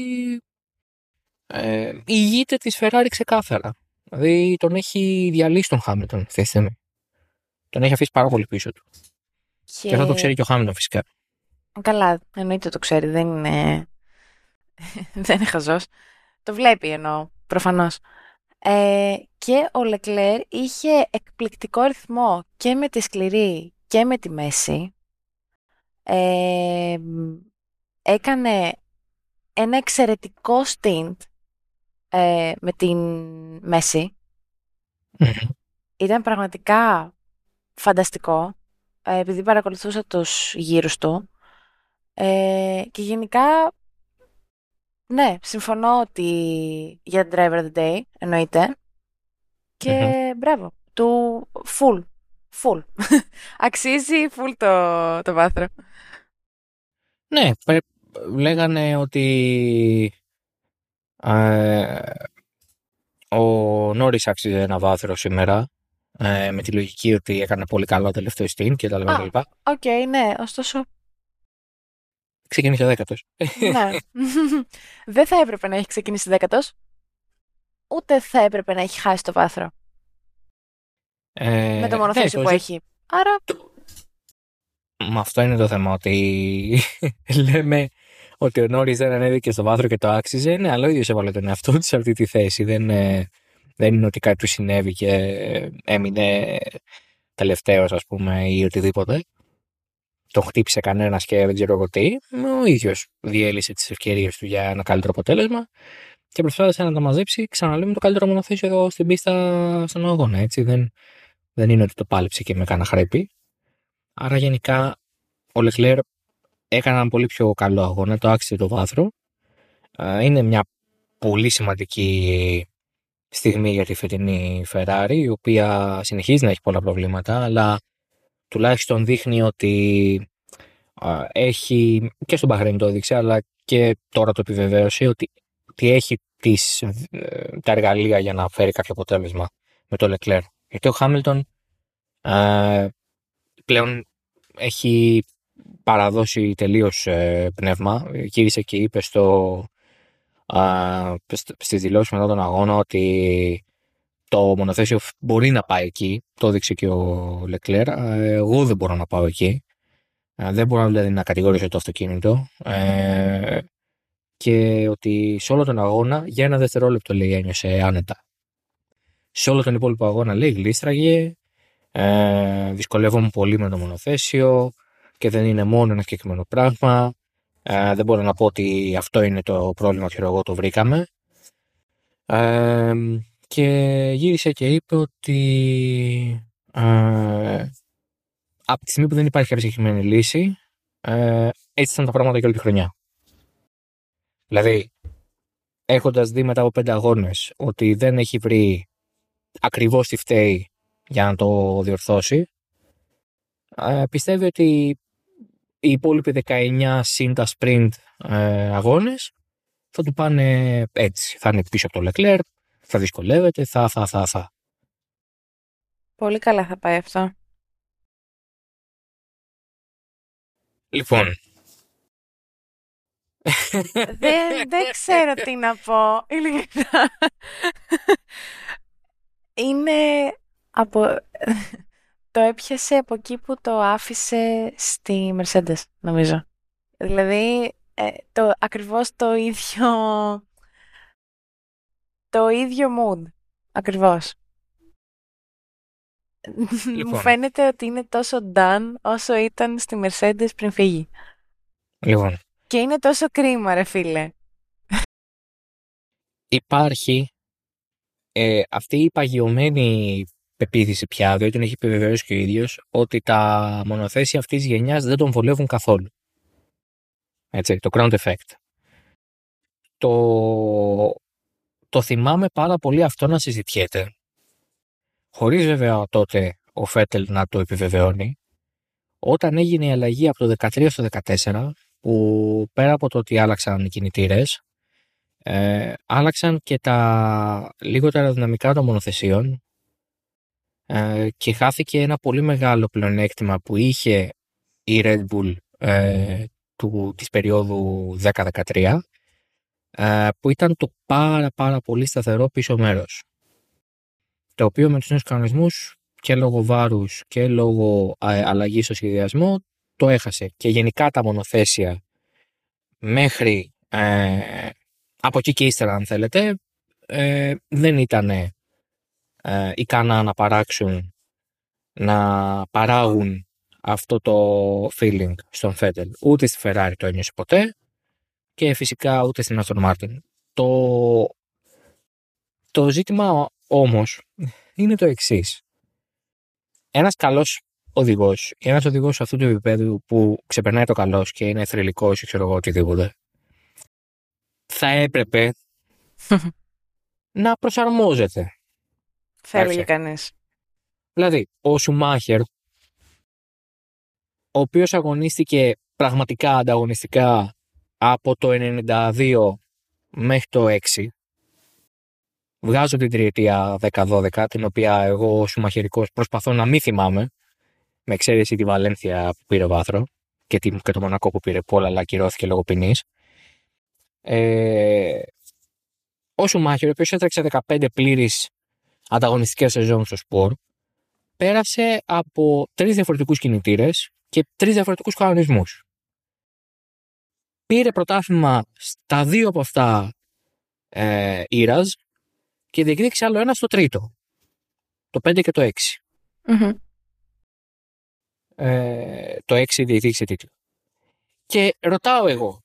ε, ηγείται της Ferrari ξεκάθαρα. Δηλαδή τον έχει διαλύσει τον Χάμιλτον αυτή τη στιγμή. Τον έχει αφήσει πάρα πολύ πίσω του. Και, και αυτό το ξέρει και ο Χάμιλτον φυσικά. Καλά, εννοείται το ξέρει. Δεν είναι, δεν είναι χαζός. Το βλέπει εννοώ, προφανώς. Ε, και ο Leclerc είχε εκπληκτικό ρυθμό και με τη σκληρή και με τη μέση. Ε, έκανε ένα εξαιρετικό stint ε, με την μέση. Mm-hmm. Ήταν πραγματικά φανταστικό, ε, επειδή παρακολουθούσα τους γύρους του. Ε, και γενικά, ναι, συμφωνώ ότι για Driver of the Day εννοείται. Και mm-hmm. μπράβο, του full, full. Αξίζει full το, το βάθρο. Ναι, λέγανε ότι ε, ο Νόρις άξιζε ένα βάθρο σήμερα ε, με τη λογική ότι έκανε πολύ καλό τελευταίο stint και τα λοιπά. Οκ, okay, ναι, ωστόσο ξεκίνησε δέκατος. Ναι. Δεν θα έπρεπε να έχει ξεκινήσει δέκατος, ούτε θα έπρεπε να έχει χάσει το βάθρο. Ε, με το μονοθέσιο ναι, που έχει. Άρα... Μα αυτό είναι το θέμα, ότι λέμε ότι ο Νόρις δεν ανέβηκε στο βάθρο και το άξιζε. Ναι, αλλά ο ίδιος έβαλε τον εαυτό του σε αυτή τη θέση. Δεν, δεν είναι ότι κάτι του συνέβη και έμεινε τελευταίος, ας πούμε, ή οτιδήποτε. Τον χτύπησε κανένας και δεν ξέρω εγώ τι. Ο ίδιος διέλυσε τις ευκαιρίες του για ένα καλύτερο αποτέλεσμα και προσπάθησε να τα μαζέψει, ξαναλέμε, το καλύτερο μονοθέσιο εδώ στην πίστα στον αγώνα. Έτσι. Δεν, δεν είναι ότι το πάλεψε και με κάνα χρέπη. Άρα γενικά ο Leclerc έκανε ένα πολύ πιο καλό αγώνα, το άξιζε το βάθρο. Είναι μια πολύ σημαντική στιγμή για τη φετινή Ferrari, η οποία συνεχίζει να έχει πολλά προβλήματα, αλλά τουλάχιστον δείχνει ότι α, έχει, και στον Μπαχρέιν το έδειξε, αλλά και τώρα το επιβεβαίωσε, ότι, ότι έχει τις, ε, τα εργαλεία για να φέρει κάποιο αποτέλεσμα με το Leclerc. Γιατί ο Χάμιλτον ε, πλέον έχει παραδώσει τελείως ε, πνεύμα. Γύρισε και είπε στο, α, στις δηλώσεις μετά τον αγώνα ότι το μονοθέσιο μπορεί να πάει εκεί. Το έδειξε και ο Leclerc. Εγώ δεν μπορώ να πάω εκεί. Δεν μπορώ δηλαδή να κατηγορήσω το αυτοκίνητο. Ε, και ότι σε όλο τον αγώνα για ένα δευτερόλεπτο, λέει, ένιωσε άνετα. Σε όλο τον υπόλοιπο αγώνα, λέει, γλίστραγε. Ε, δυσκολεύομαι πολύ με το μονοθέσιο και δεν είναι μόνο ένα συγκεκριμένο πράγμα. Ε, δεν μπορώ να πω ότι αυτό είναι το πρόβλημα, ξέρω εγώ, το βρήκαμε. Ε, και γύρισε και είπε ότι ε, από τη στιγμή που δεν υπάρχει κάποια συγκεκριμένη λύση, ε, έτσι ήταν τα πράγματα και όλη τη χρονιά. Δηλαδή, έχοντας δει μετά από πέντε αγώνες ότι δεν έχει βρει ακριβώς τι φταίει για να το διορθώσει, ε, πιστεύει ότι οι υπόλοιποι δεκαεννιά συν τα sprint ε, αγώνες θα του πάνε έτσι. Θα είναι πίσω από το Leclerc, θα δυσκολεύεται, θα, θα, θα, θα. Πολύ καλά θα πάει αυτό. Λοιπόν. δεν, δεν ξέρω τι να πω. Ειλικρινά. Είναι από... το έπιασε από εκεί που το άφησε στη Mercedes, νομίζω. Δηλαδή, ε, το, ακριβώς το ίδιο... το ίδιο mood. Ακριβώς. Λοιπόν. Μου φαίνεται ότι είναι τόσο done όσο ήταν στη Mercedes πριν φύγει. Λοιπόν. Και είναι τόσο κρίμα, ρε φίλε. Υπάρχει ε, αυτή η παγιωμένη πεποίθηση πια, διότι τον έχει επιβεβαιώσει και ο ίδιος, ότι τα μονοθέσια αυτής της γενιάς δεν τον βολεύουν καθόλου. Έτσι, το ground effect. Το, το θυμάμαι πάρα πολύ αυτό να συζητιέται. Χωρίς βέβαια τότε ο Φέτελ να το επιβεβαιώνει. Όταν έγινε η αλλαγή από το δεκατρία στο δεκατέσσερα, που πέρα από το ότι άλλαξαν οι κινητήρες, ε, άλλαξαν και τα λιγότερα αεροδυναμικά των μονοθεσίων, ε, και χάθηκε ένα πολύ μεγάλο πλεονέκτημα που είχε η Red Bull ε, του, της περίοδου δέκα δεκατρία, ε, που ήταν το πάρα πάρα πολύ σταθερό πίσω μέρος, το οποίο με τους νέους κανονισμούς και λόγω βάρους και λόγω ε, αλλαγής στο σχεδιασμό το έχασε. Και γενικά τα μονοθέσια μέχρι ε, από εκεί και ύστερα, αν θέλετε, ε, δεν ήταν ε, ικανά να παράξουν, να παράγουν αυτό το feeling στον Vettel. Ούτε στη Ferrari το ένιωσε ποτέ και φυσικά ούτε στην Aston Martin. Το, το ζήτημα όμως είναι το εξής. Ένας καλός οδηγός, ένας οδηγός αυτού του επίπεδου που ξεπερνάει το καλός και είναι θρυλικός ή ξέρω εγώ οτιδήποτε, θα έπρεπε να προσαρμόζεται. Θα έλεγε κανείς. Δηλαδή, ο Σουμάχερ, ο οποίος αγωνίστηκε πραγματικά ανταγωνιστικά από το ενενήντα δύο μέχρι το έξι, βγάζω την τριετία δέκα δώδεκα, την οποία εγώ σουμαχερικός προσπαθώ να μην θυμάμαι, με εξαίρεση τη Βαλένθια που πήρε βάθρο και, και το Μονακό που πήρε πόλα, αλλά ακυρώθηκε λόγω ποινής. Ε, ο Σουμάχερ, ο οποίος έτρεξε δεκαπέντε πλήρεις ανταγωνιστικές σεζόν στο σπορ, πέρασε από τρεις διαφορετικούς κινητήρες και τρεις διαφορετικούς κανονισμούς. Πήρε πρωτάθλημα στα δύο από αυτά ε, ήρας και διεκδίκησε άλλο ένα στο τρίτο. Το πέντε και το έξι. Mm-hmm. Ε, το έξι διεκδίκησε τίτλο. Και ρωτάω εγώ,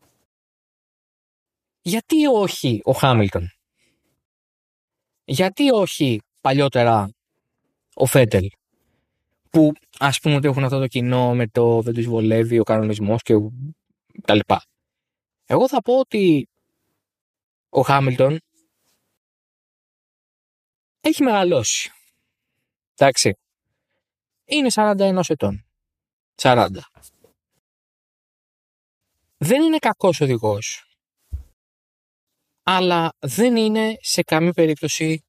γιατί όχι ο Χάμιλτον? Γιατί όχι παλιότερα ο Φέτελ? Που ας πούμε ότι έχουν αυτό το κοινό με το δεν τους βολεύει ο κανονισμός και τα λοιπά. Εγώ θα πω ότι ο Χάμιλτον έχει μεγαλώσει. Εντάξει. Είναι σαράντα ένα ετών. σαράντα. Δεν είναι κακός οδηγός. Αλλά δεν είναι σε καμία περίπτωση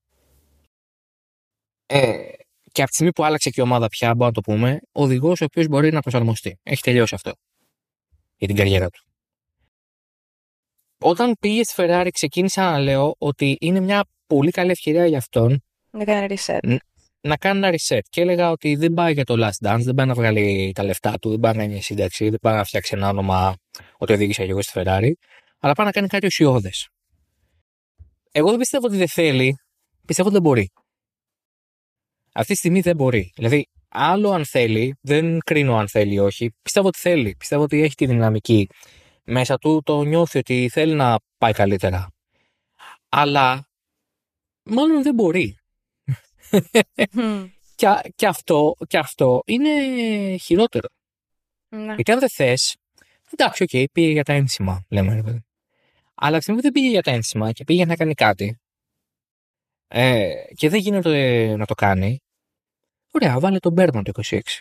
ε, και από τη στιγμή που άλλαξε και η ομάδα πια, μπορούμε να το πούμε, οδηγός ο οποίος μπορεί να προσαρμοστεί. Έχει τελειώσει αυτό για την καριέρα του. Όταν πήγε στη Ferrari, ξεκίνησα να λέω ότι είναι μια πολύ καλή ευκαιρία για αυτόν να κάνει reset. Ν, να κάνει ένα reset. Και έλεγα ότι δεν πάει για το last dance, δεν πάει να βγάλει τα λεφτά του, δεν πάει να κάνει μια σύνταξη, δεν πάει να φτιάξει ένα όνομα ότι οδήγησα και εγώ στη Ferrari, αλλά πάει να κάνει κάτι ουσιώδες. Εγώ δεν πιστεύω ότι δεν θέλει, πιστεύω ότι δεν μπορεί. Αυτή τη στιγμή δεν μπορεί. Δηλαδή, άλλο αν θέλει, δεν κρίνω αν θέλει ή όχι. Πιστεύω ότι θέλει. Πιστεύω ότι έχει τη δυναμική μέσα του, το νιώθει ότι θέλει να πάει καλύτερα. Αλλά μάλλον δεν μπορεί. Mm. και, και, αυτό, και αυτό είναι χειρότερο. Ναι. Γιατί αν δεν θες, εντάξει, οκ, okay, πήγε για τα ένσημα, λέμε. Αλλά από τη στιγμή που δεν πήγε για τα ένσημα και πήγε να κάνει κάτι ε, και δεν γίνεται να το κάνει, ωραία, βάλε τον Μπέρμαν το είκοσι έξι.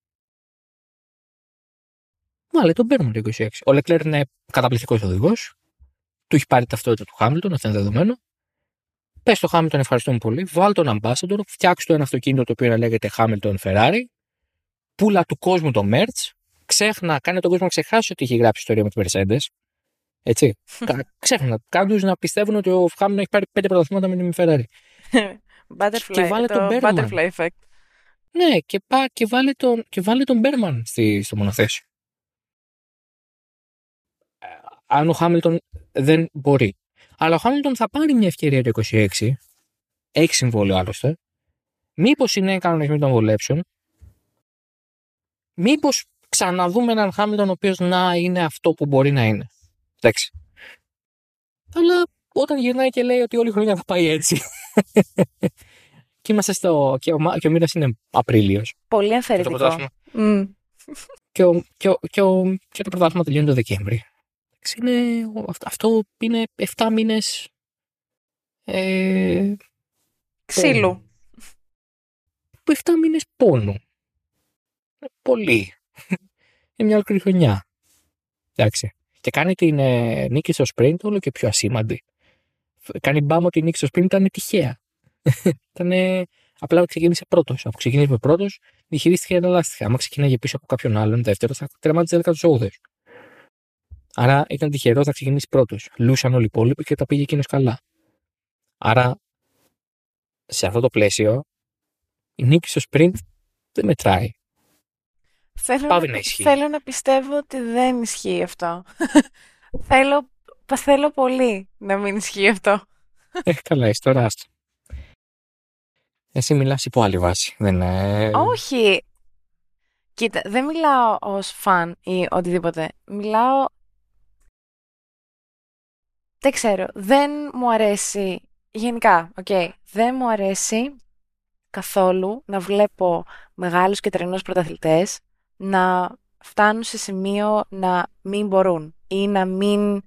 Βάλε τον Μπέρμαν το είκοσι έξι. Ο Λεκλέρ είναι καταπληκτικός οδηγός. Του έχει πάρει ταυτότητα του Χάμιλτον, αυτό είναι δεδομένο. Πες στο Χάμιλτον, ευχαριστούμε πολύ. Βάλ τον Ambassador, φτιάξε το ένα αυτοκίνητο το οποίο να λέγεται Χάμιλτον Ferrari. Πούλα του κόσμου το merch. Ξέχνα, κάνε τον κόσμο να ξεχάσει ότι έχει γράψει ιστορία με τη Mercedes. Έτσι. Ξέχνα. Κάνε τους να πιστεύουν ότι ο Χάμιλτον έχει πάρει πέντε πρωταθλήματα με την Ferrari. Butterfly, και βάλε το τον Μπέρμαν. butterfly effect. Ναι, και, πά, και, βάλε τον, και βάλε τον Μπέρμαν στη, στο μονοθέσιο. Αν ο Χάμιλτον δεν μπορεί. Αλλά ο Χάμιλτον θα πάρει μια ευκαιρία το είκοσι έξι. Έχει συμβόλαιο άλλωστε. Μήπως είναι κανονισμοί των βολέψεων. Μήπως ξαναδούμε έναν Χάμιλτον ο οποίος να είναι αυτό που μπορεί να είναι. Εντάξει. Αλλά όταν γυρνάει και λέει ότι όλη η χρονιά θα πάει έτσι. Και είμαστε στο. Και ο, και ο μήνας είναι Απρίλιος. Πολύ ενθαρρυντικό. Mm. Και, ο, και, ο, και, ο, και το πρωτάθλημα τελειώνει το Δεκέμβρη. Είναι, αυτό είναι επτά μήνες ε, ξύλου. επτά μήνες πόνου. Πολύ. Είναι μια ολόκληρη χρονιά. Εντάξει. Και κάνει την ε, νίκη στο sprint όλο και πιο ασήμαντη. Κάνει μπάμ ότι η νίκη στο sprint ήταν τυχαία. Ήταν απλά ξεκίνησε πρώτος. Αφού ξεκίνησε πρώτος, διχειρίστηκε ένα λάστιχα. Άμα ξεκίναγε πίσω από κάποιον άλλον, δεύτερο, θα τερμάτιζε δέκα τους όγδοος. Άρα ήταν τυχερός να ξεκινήσει πρώτος. Λούσαν όλοι οι υπόλοιποι και τα πήγε εκείνος καλά. Άρα, σε αυτό το πλαίσιο, η νίκη στο sprint δεν μετράει. Θέλω, Πάβει να, να ισχύει. θέλω να πιστεύω ότι δεν ισχύει αυτό. θέλω, θέλω πολύ να μην ισχύει αυτό. Ε, καλά, είσαι τώρα άστο. Εσύ μιλάς υπό άλλη βάση. Δεν είναι... Όχι. Κοίτα, δεν μιλάω ως φαν ή οτιδήποτε. Μιλάω... Δεν ξέρω. Δεν μου αρέσει... Γενικά, οκ. Okay, δεν μου αρέσει καθόλου να βλέπω μεγάλους και τρελούς πρωταθλητές να φτάνουν σε σημείο να μην μπορούν ή να μην...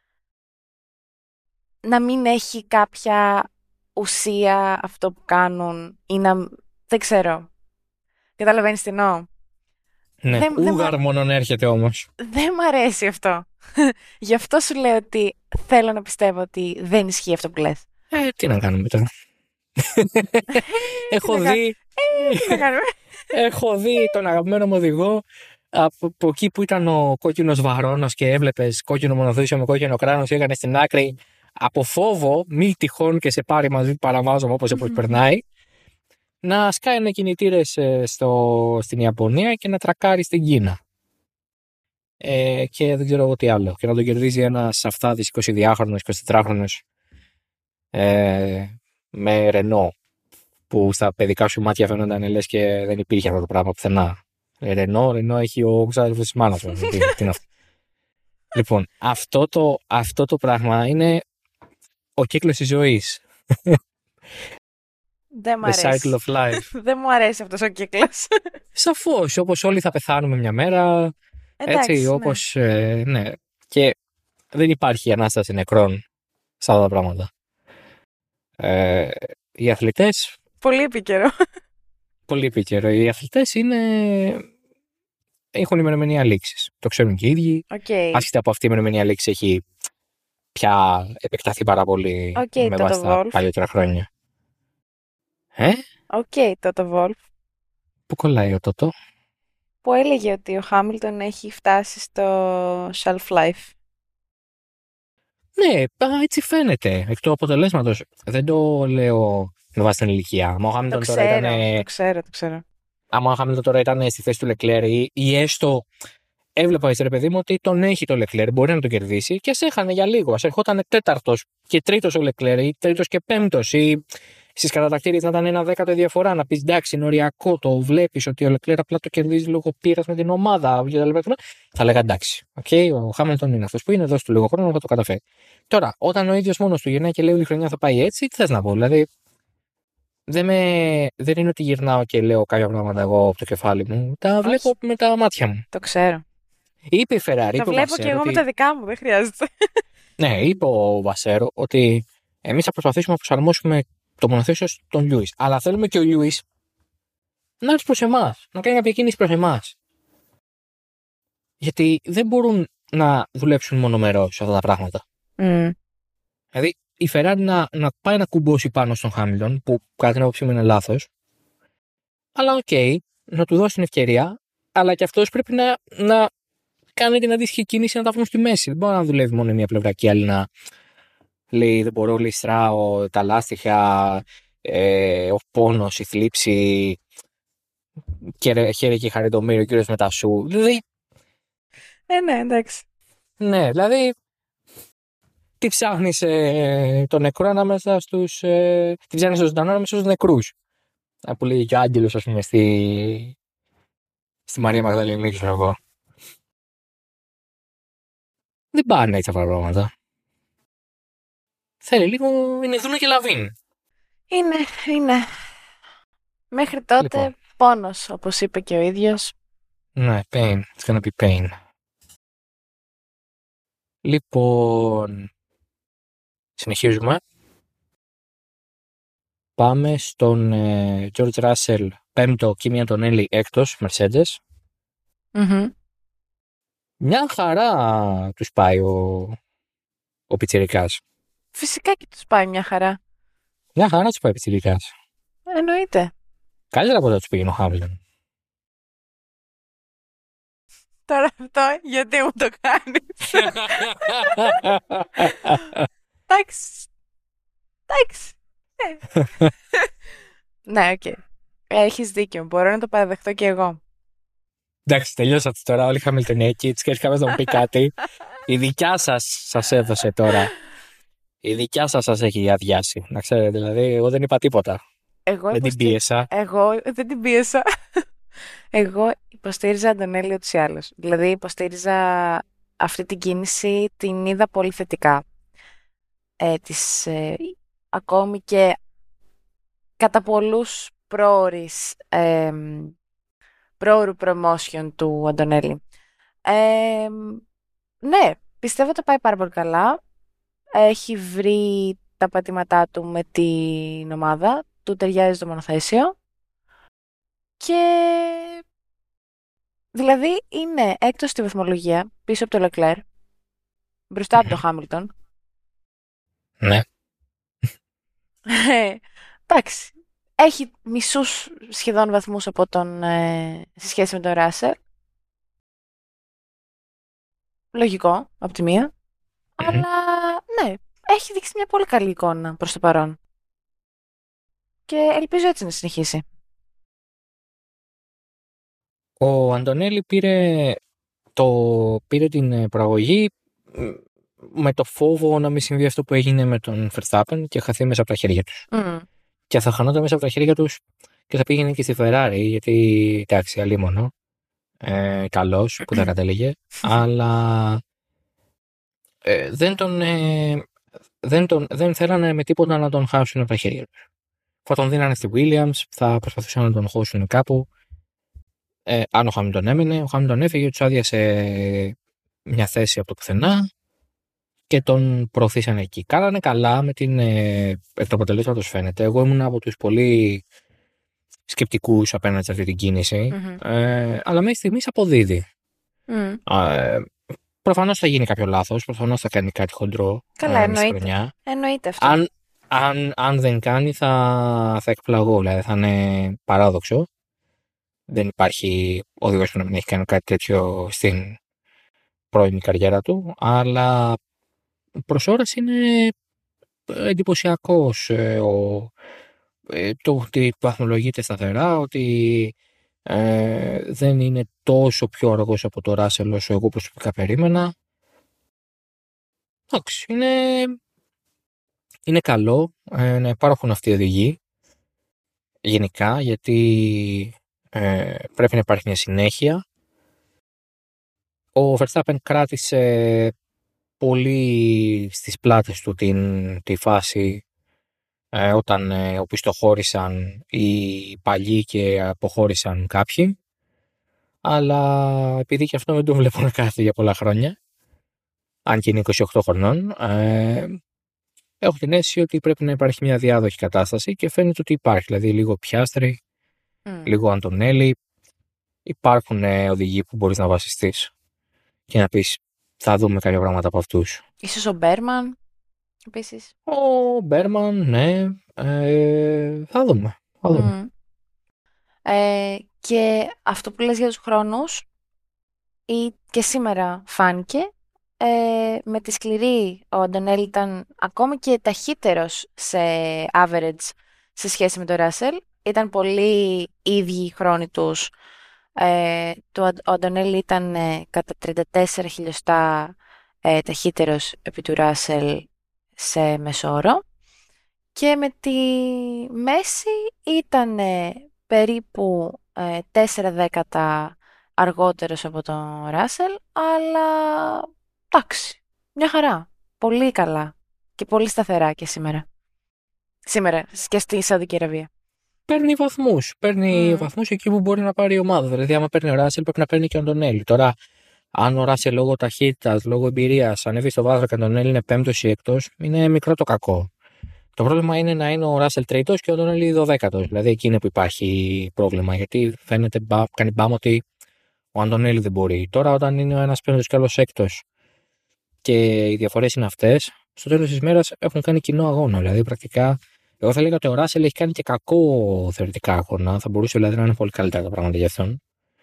να μην έχει κάποια ουσία αυτό που κάνουν ή να... Δεν ξέρω. Καταλαβαίνεις τι εννοώ. Ναι, δεν, ούγαρ δεν... μόνον έρχεται όμως. Δεν μ' αρέσει αυτό. Γι' αυτό σου λέω ότι θέλω να πιστεύω ότι δεν ισχύει αυτό που λες. Ε, τι να κάνουμε τώρα. Έχω δει... Ε, τι να κάνουμε. Έχω δει τον αγαπημένο μου οδηγό από, από εκεί που ήταν ο κόκκινος βαρώνος και έβλεπες κόκκινο μονοθέσιο με κόκκινο κράνος, έκανε στην άκρη από φόβο, μη τυχόν και σε πάρει μαζί παραμάζωμα όπως mm-hmm. περνάει, να σκάνε κινητήρες στο, στην Ιαπωνία και να τρακάρει στην Κίνα. Ε, και δεν ξέρω εγώ τι άλλο. Και να τον κερδίζει ένας αυτάδης εικοσιδυάχρονος, εικοσιτετράχρονος ε, με Ρενό, που στα παιδικά σου μάτια φαίνονταν λες και δεν υπήρχε αυτό το πράγμα πουθενά. Ρενό, Ρενό έχει ο ξάδερφος της μάνας μου. τι, τι είναι αυτό. Λοιπόν, αυτό το, αυτό το πράγμα είναι ο κύκλος της ζωής. Δεν μου αρέσει. The cycle of life. Δεν μου αρέσει αυτός ο κύκλος. Σαφώς, όπως όλοι θα πεθάνουμε μια μέρα. Εντάξει, έτσι, ναι. όπως, ε, ναι. Και δεν υπάρχει ανάσταση νεκρών σε αυτά τα πράγματα. Ε, οι αθλητές... Πολύ επίκαιρο. Πολύ επίκαιρο. Οι αθλητές είναι... έχουν ημερομηνία λήξης. Το ξέρουν και οι ίδιοι. Okay. Άσχετα από αυτή η ημερομηνία λήξη έχει πια επεκταθεί πάρα πολύ okay, με βάση τα παλιότερα χρόνια. Ε? Οκ, okay, Toto Wolff. Πού κολλάει ο Τότο? Που έλεγε ότι ο Χάμιλτον έχει φτάσει στο shelf life. Ναι, έτσι φαίνεται. Εκ του αποτελέσματος. Δεν το λέω με βάση την ηλικία. Άμα ο Χάμιλτον το τώρα ξέρω, ήταν. Το ξέρω, το ξέρω. Άμα ο Χάμιλτον τώρα ήταν στη θέση του Λεκλέρ ή, ή έστω. Έβλεπα έτσι, ρε παιδί μου, ότι τον έχει το Λεκλέρ, μπορεί να τον κερδίσει και ας έχανε για λίγο. Ας ερχόταν τέταρτος και τρίτος ο Λεκλέρ ή τρίτος και πέμπτος ή στις κατατακτήριες να ήταν ένα δέκατο διαφορά. Να πεις εντάξει, είναι οριακό, το βλέπεις ότι ο Λεκλέρ απλά το κερδίζει λόγω πείρας με την ομάδα. Θα λέγα εντάξει. Okay, ο Χάμιλτον είναι αυτός που είναι, δώσ' του λίγο χρόνο να το καταφέρει. Τώρα, όταν ο ίδιος μόνος του γυρνάει και λέει όλη η χρονιά θα πάει έτσι, τι θες να πω, δηλαδή. Δεν, με... δεν είναι ότι γυρνάω και λέω κάποια πράγματα εγώ από το κεφάλι μου. Τα Όχι. βλέπω με τα μάτια μου. Το ξέρω. Είπε η Ferrari. Το βλέπω και εγώ ότι... με τα δικά μου, δεν χρειάζεται. Ναι, είπε ο Βασέρο ότι εμείς θα προσπαθήσουμε να προσαρμόσουμε το μονοθέσιο στον Λιούις. Αλλά θέλουμε και ο Λιούις να έρθει προς εμάς, να κάνει κάποια κίνηση προς εμάς. Γιατί δεν μπορούν να δουλέψουν μονομερώς αυτά τα πράγματα. Mm. Δηλαδή η Ferrari να, να πάει να κουμπώσει πάνω στον Χάμιλτον, που κατά την άποψή μου είναι λάθος. Αλλά οκ, okay, να του δώσει την ευκαιρία, αλλά και αυτός πρέπει να, να κάνει την αντίστοιχη κίνηση να τα βρουν στη μέση. Δεν μπορεί να δουλεύει μόνο η μία πλευρά και η άλλη να λέει δεν μπορώ, ληστράω, τα λάστιχα, ε, ο πόνος, η θλίψη, και χέρι και χαριτομύριο, ο κύριος Μετασού. Δηλαδή. Ε, ναι, εντάξει. Ναι, δηλαδή. Τι ψάχνεις ε, το νεκρό ανάμεσα στους. Ε, τι ψάχνεις το ζωντανό ανάμεσα στους νεκρούς. Που λέει και ο Άγγελος, ας πούμε, στη, στη Μαρία Μαγδαληνή, ξέρω εγώ. Δεν πάνε έτσι αυτά τα πράγματα. Θέλει λίγο, είναι Δούνο και Λαβίν. Είναι, είναι. Μέχρι τότε λοιπόν. Πόνος, όπως είπε και ο ίδιος. Ναι, pain. It's gonna be pain. Λοιπόν, συνεχίζουμε. Πάμε στον ε, George Russell, πέμπτο, Kimi Antonelli έκτος, Mercedes. Mm-hmm. Μια χαρά τους πάει ο, ο Πιτσιρικάς. Φυσικά και τους πάει μια χαρά. Μια χαρά τους πάει ο Πιτσιρικάς. Εννοείται. Καλύτερα από ό,τι τους πήγαινε ο Χάμιλτον. Τώρα αυτό γιατί μου το κάνεις. Εντάξει. Εντάξει. Ναι, οκ. Έχεις δίκιο. Μπορώ να το παραδεχτώ και εγώ. Εντάξει, τελειώσατε τώρα όλοι οι Χαμιλτονέκοι. Της και κάποιος να μου πει κάτι. Η δικιά σας σας έδωσε τώρα. Η δικιά σας σας έχει αδειάσει. Να ξέρετε, δηλαδή, εγώ δεν είπα τίποτα. Εγώ δεν υποστη... την πίεσα. Εγώ δεν την πίεσα. Εγώ υποστήριζα Αντωνέλη ούτως ή άλλως. Δηλαδή, υποστήριζα αυτή την κίνηση, την είδα πολύ θετικά. Ε, της, ε, ακόμη και κατά πολλούς πρόορης, ε, πρόωρου promotion του Αντωνέλη. Ε, ναι, πιστεύω το πάει πάρα πολύ καλά. Έχει βρει τα πατήματά του με την ομάδα, του ταιριάζει το μονοθέσιο και δηλαδή είναι έκτος στη βαθμολογία πίσω από το Λεκλέρ, μπροστά από το Χάμιλτον. Ναι. Εντάξει. Έχει μισούς σχεδόν βαθμούς από τον, ε, σε σχέση με τον Ράσελ. Λογικό, από τη μία. Mm-hmm. Αλλά, ναι, έχει δείξει μια πολύ καλή εικόνα προς το παρόν. Και ελπίζω έτσι να συνεχίσει. Ο Αντωνέλη πήρε, το, πήρε την προαγωγή με το φόβο να μην συμβεί αυτό που έγινε με τον Verstappen και χαθεί μέσα από τα χέρια τους. Mm. Και θα χανόταν μέσα από τα χέρια τους και θα πήγαινε και στη Ferrari, γιατί εντάξει, αλίμονο, ε, καλός που θα κατέληγε, αλλά ε, δεν τον, ε, δεν, τον, δεν θέλανε με τίποτα να τον χάσουν από τα χέρια τους. Θα τον δίνανε στη Williams, θα προσπαθούσαν να τον χώσουν κάπου. Ε, αν ο Χάμιλτον έμεινε, ο Χάμιλτον έφυγε, τους άδειασε μια θέση από το πουθενά και τον προωθήσαν εκεί. Κάνανε καλά με την ε, εκ του αποτελέσματος φαίνεται. Εγώ ήμουν από τους πολύ σκεπτικούς απέναντι σε αυτή την κίνηση, Mm-hmm. ε, αλλά μέχρι στιγμής αποδίδει. Mm. Ε, προφανώς θα γίνει κάποιο λάθος, προφανώς θα κάνει κάτι χοντρό. Καλά, ε, εννοείται. Εννοείται αυτό. Αν, αν, αν δεν κάνει θα, θα εκπλαγώ, δηλαδή θα είναι παράδοξο. Δεν υπάρχει οδηγός που να μην έχει κάνει κάτι τέτοιο στην πρώην καριέρα του, αλλά προς ώρας είναι εντυπωσιακός ε, ο, ε, το ότι βαθμολογείται σταθερά, ότι ε, δεν είναι τόσο πιο αργός από το Ράσελ όσο εγώ προσωπικά περίμενα. Εντάξει, είναι, είναι καλό ε, να υπάρχουν αυτοί οι οδηγοί γενικά, γιατί ε, πρέπει να υπάρχει μια συνέχεια. Ο Verstappen κράτησε πολύ στις πλάτες του την, τη φάση ε, όταν ε, οπισθοχώρησαν οι παλιοί και αποχώρησαν κάποιοι, αλλά επειδή και αυτό δεν τον βλέπω να κάθεται για πολλά χρόνια, αν και είναι είκοσι οκτώ χρονών, ε, έχω την αίσθηση ότι πρέπει να υπάρχει μια διάδοχη κατάσταση και φαίνεται ότι υπάρχει, δηλαδή λίγο Πιάστρι, Mm. λίγο Αντωνέλη, υπάρχουν ε, οδηγοί που μπορείς να βασιστείς και να πεις θα δούμε κάποια πράγματα από αυτούς. Ίσως ο Μπέρμαν, επίσης. Ο Μπέρμαν, ναι, ε, θα δούμε. Θα δούμε. Mm. Ε, και αυτό που λες για τους χρόνους, ή και σήμερα φάνηκε, ε, με τη σκληρή ο Αντωνέλη ήταν ακόμη και ταχύτερος σε average σε σχέση με τον Ράσελ. Ήταν πολύ ίδιοι οι χρόνοι τους. Ε, το, ο Αντωνέλη ήταν ε, κατά τριάντα τέσσερα χιλιοστά ε, ταχύτερος επί του Ράσελ σε μεσόωρο. Και με τη μέση ήταν ε, περίπου ε, τέσσερα δέκατα αργότερος από τον Ράσελ, αλλά εντάξει, μια χαρά. Πολύ καλά και πολύ σταθερά και σήμερα. Σήμερα και στη Σαουδική Αραβία. Παίρνει βαθμούς. Παίρνει Mm. βαθμούς εκεί που μπορεί να πάρει η ομάδα. Δηλαδή, άμα παίρνει ο Ράσελ, πρέπει να παίρνει και ο Αντωνέλη. Τώρα, αν ο Ράσελ λόγω ταχύτητας, λόγω εμπειρίας, ανέβει στο βάθρο και ο Αντωνέλη είναι πέμπτος ή έκτος, είναι μικρό το κακό. Το πρόβλημα είναι να είναι ο Ράσελ τρίτος και ο Αντωνέλη δωδέκατος. Δηλαδή, εκεί είναι που υπάρχει πρόβλημα. Γιατί φαίνεται, κάνει μπάμ ότι ο Αντωνέλη δεν μπορεί. Τώρα, όταν είναι ο ένας πέμπτος και ο άλλος έκτος και οι διαφορές είναι αυτές, στο τέλος της μέρας έχουν κάνει κοινό αγώνα. Δηλαδή, πρακτικά, εγώ θα έλεγα ότι ο Ράσελ έχει κάνει και κακό θεωρητικά αγώνα. Θα μπορούσε δηλαδή να είναι πολύ καλύτερα τα πράγματα για αυτόν.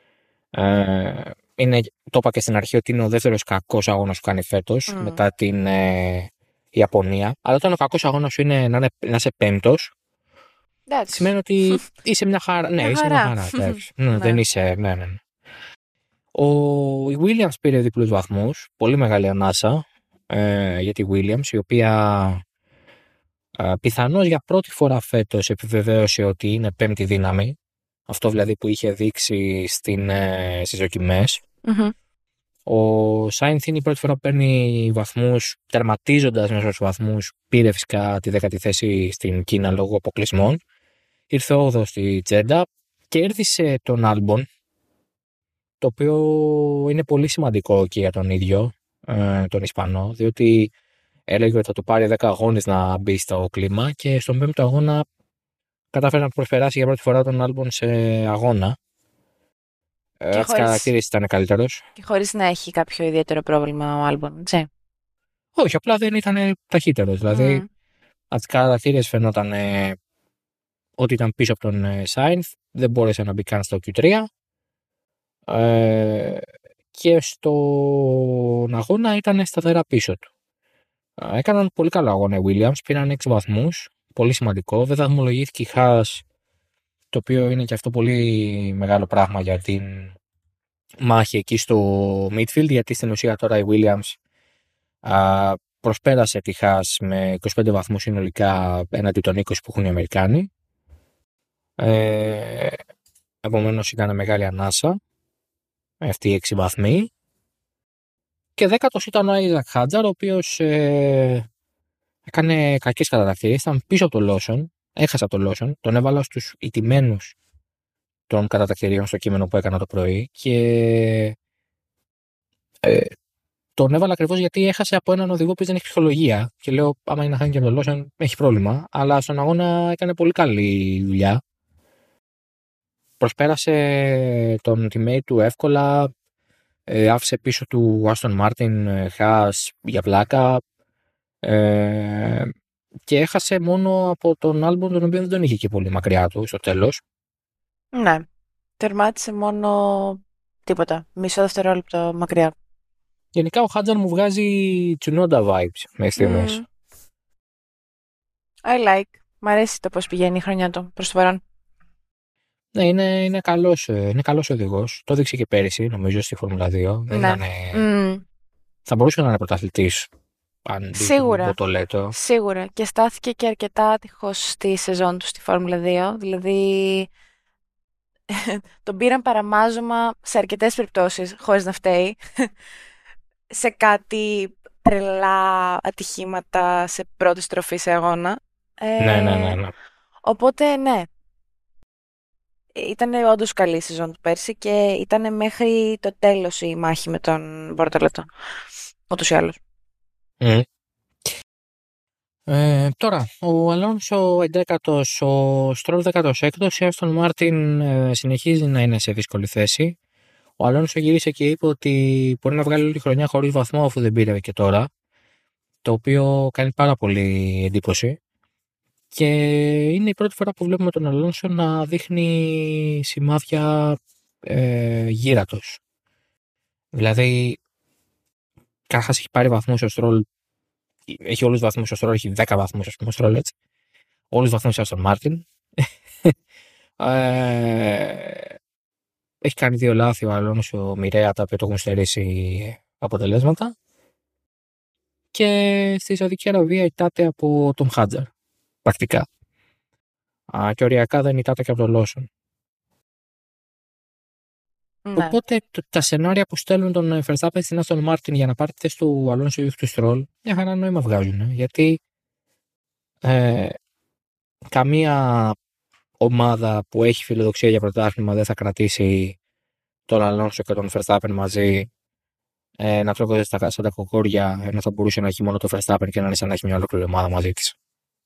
Ε, είναι, το είπα και στην αρχή ότι είναι ο δεύτερος κακός αγώνας που κάνει φέτος, Mm. μετά την ε, Ιαπωνία. Αλλά όταν ο κακός αγώνας σου είναι να, είναι να είσαι πέμπτος, Εντάξει. σημαίνει ότι είσαι μια χαρά. Ναι, Μια είσαι χαρά. μια χαρά. εντάξει. ναι, Ναι. Δεν είσαι. Ναι, ναι, ναι. Ο η Williams πήρε διπλούς βαθμούς. Πολύ μεγάλη ανάσα ε, για τη Williams, η οποία ε, πιθανώς για πρώτη φορά φέτος επιβεβαίωσε ότι είναι πέμπτη δύναμη. Αυτό δηλαδή που είχε δείξει στην, ε, στις δοκιμές. Mm-hmm. Ο Σάινθ είναι η πρώτη φορά που παίρνει βαθμούς, τερματίζοντας μέσα στους βαθμούς. Πήρε φυσικά τη δέκατη θέση στην Κίνα λόγω αποκλεισμών. Ήρθε όγδοος στη Τζέντα και κέρδισε τον Άλμπον, το οποίο είναι πολύ σημαντικό και για τον ίδιο, ε, τον Ισπανό, διότι έλεγε ότι θα του πάρει δέκα αγώνες να μπει στο κλίμα και στον πέμπτο αγώνα κατάφερε να προσπεράσει για πρώτη φορά τον Άλμπον σε αγώνα. Ε, χωρίς... τις χαρακτήρες ήταν καλύτερος. Και χωρίς να έχει κάποιο ιδιαίτερο πρόβλημα ο Άλμπον, έτσι. Όχι, απλά δεν ήταν ταχύτερος. Δηλαδή, Mm. από τις χαρακτήρες φαινόταν ε, ότι ήταν πίσω από τον ε, Σάινθ, δεν μπόρεσε να μπει καν στο κιου τρία. Ε, και στον αγώνα ήταν σταθερά πίσω του. Ε, έκαναν πολύ καλό αγώνα οι Williams, πήραν έξι βαθμούς, πολύ σημαντικό. Δεν δαθμολογήθηκε η Haas, το οποίο είναι και αυτό πολύ μεγάλο πράγμα για την μάχη εκεί στο midfield, γιατί στην ουσία τώρα η Williams α, προσπέρασε τη Haas με είκοσι πέντε βαθμούς συνολικά έναντι των είκοσι που έχουν οι Αμερικάνοι. Ε, επομένως ήταν μεγάλη ανάσα αυτοί οι έξι βαθμοί. Και δέκατος ήταν ο Άιζακ Χάτζαρ, ο οποίος ε, έκανε κακές κατατακτήρες, ήταν πίσω από το Lawson, έχασα το Lawson, τον έβαλα στους ηττημένους των κατατακτηρίων στο κείμενο που έκανα το πρωί και ε, τον έβαλα ακριβώς γιατί έχασε από έναν οδηγό που δεν έχει ψυχολογία. Και λέω, άμα είναι να χάνει και τον Lawson, έχει πρόβλημα. Αλλά στον αγώνα έκανε πολύ καλή δουλειά. Προσπέρασε τον teammate του εύκολα. Ε, άφησε πίσω του Aston Martin Haas για πλάκα. Ε, και έχασε μόνο από τον Albon, τον οποίο δεν τον είχε και πολύ μακριά του στο τέλος. Ναι. Τερμάτισε μόνο τίποτα. Μισό δευτερόλεπτο μακριά. Γενικά ο Χάτζαρ μου βγάζει Tsunoda vibes μέχρι στιγμής. Mm. I like. Μ' αρέσει το πώς πηγαίνει η χρονιά του προς το παρόν. Ναι, είναι, είναι καλός, είναι καλός οδηγός. Το έδειξε και πέρυσι, νομίζω, στη Φόρμουλα δύο. Δεν Ναι. ήταν, Mm. θα μπορούσε να είναι πρωταθλητής. Αν Σίγουρα. το λέτε. Σίγουρα. Και στάθηκε και αρκετά άτυχος στη σεζόν του στη Φόρμουλα δύο. Δηλαδή, τον πήραν παραμάζωμα σε αρκετές περιπτώσεις, χωρίς να φταίει. Σε κάτι τρελά ατυχήματα σε πρώτη στροφή σε αγώνα. Ε, Ναι, ναι, ναι, ναι. Οπότε, ναι. Ήταν όντως καλή η σεζόν του πέρσι και ήταν μέχρι το τέλος η μάχη με τον Μπορτολέτο. Ούτως ή άλλως. Mm. Ε, τώρα, ο Αλόνσο εντέκατος, ο Στρόλ δέκατος έκτος, η Άστον Μάρτιν ε, συνεχίζει να είναι σε δύσκολη θέση. Ο Αλόνσο γύρισε και είπε ότι μπορεί να βγάλει όλη τη χρονιά χωρίς βαθμό αφού δεν πήρε και τώρα, το οποίο κάνει πάρα πολύ εντύπωση. Και είναι η πρώτη φορά που βλέπουμε τον Αλόνσο να δείχνει σημάδια ε, γύρατος. Δηλαδή, καταρχάς έχει πάρει βαθμούς ο Στρόλ, έχει όλους τους βαθμούς ο Στρόλ, έχει δέκα βαθμούς ας πούμε ο Στρόλ, έτσι. Όλους τους βαθμούς στον Μάρτιν. ε, έχει κάνει δύο λάθη ο Αλόνσο μοιραία, τα οποία το έχουν στερήσει αποτελέσματα. Και στη Σαουδική Αραβία ητάται από τον Χάτζαρ. Πρακτικά. Α, και οριακά δεν ητάται και από τον Λόσον. Ναι. Οπότε τα σενάρια που στέλνουν τον Verstappen στην Aston Martin για να πάρει τη θέση του Αλόνσο ή του Stroll, μια χαρά νόημα βγάζουν. Γιατί ε, καμία ομάδα που έχει φιλοδοξία για πρωτάθλημα δεν θα κρατήσει τον Αλόνσο και τον Verstappen μαζί ε, να τρώγονται στα, στα κοκόρια, ενώ θα μπορούσε να έχει μόνο το Verstappen και να είναι σαν να έχει μια ολόκληρη ομάδα μαζί της.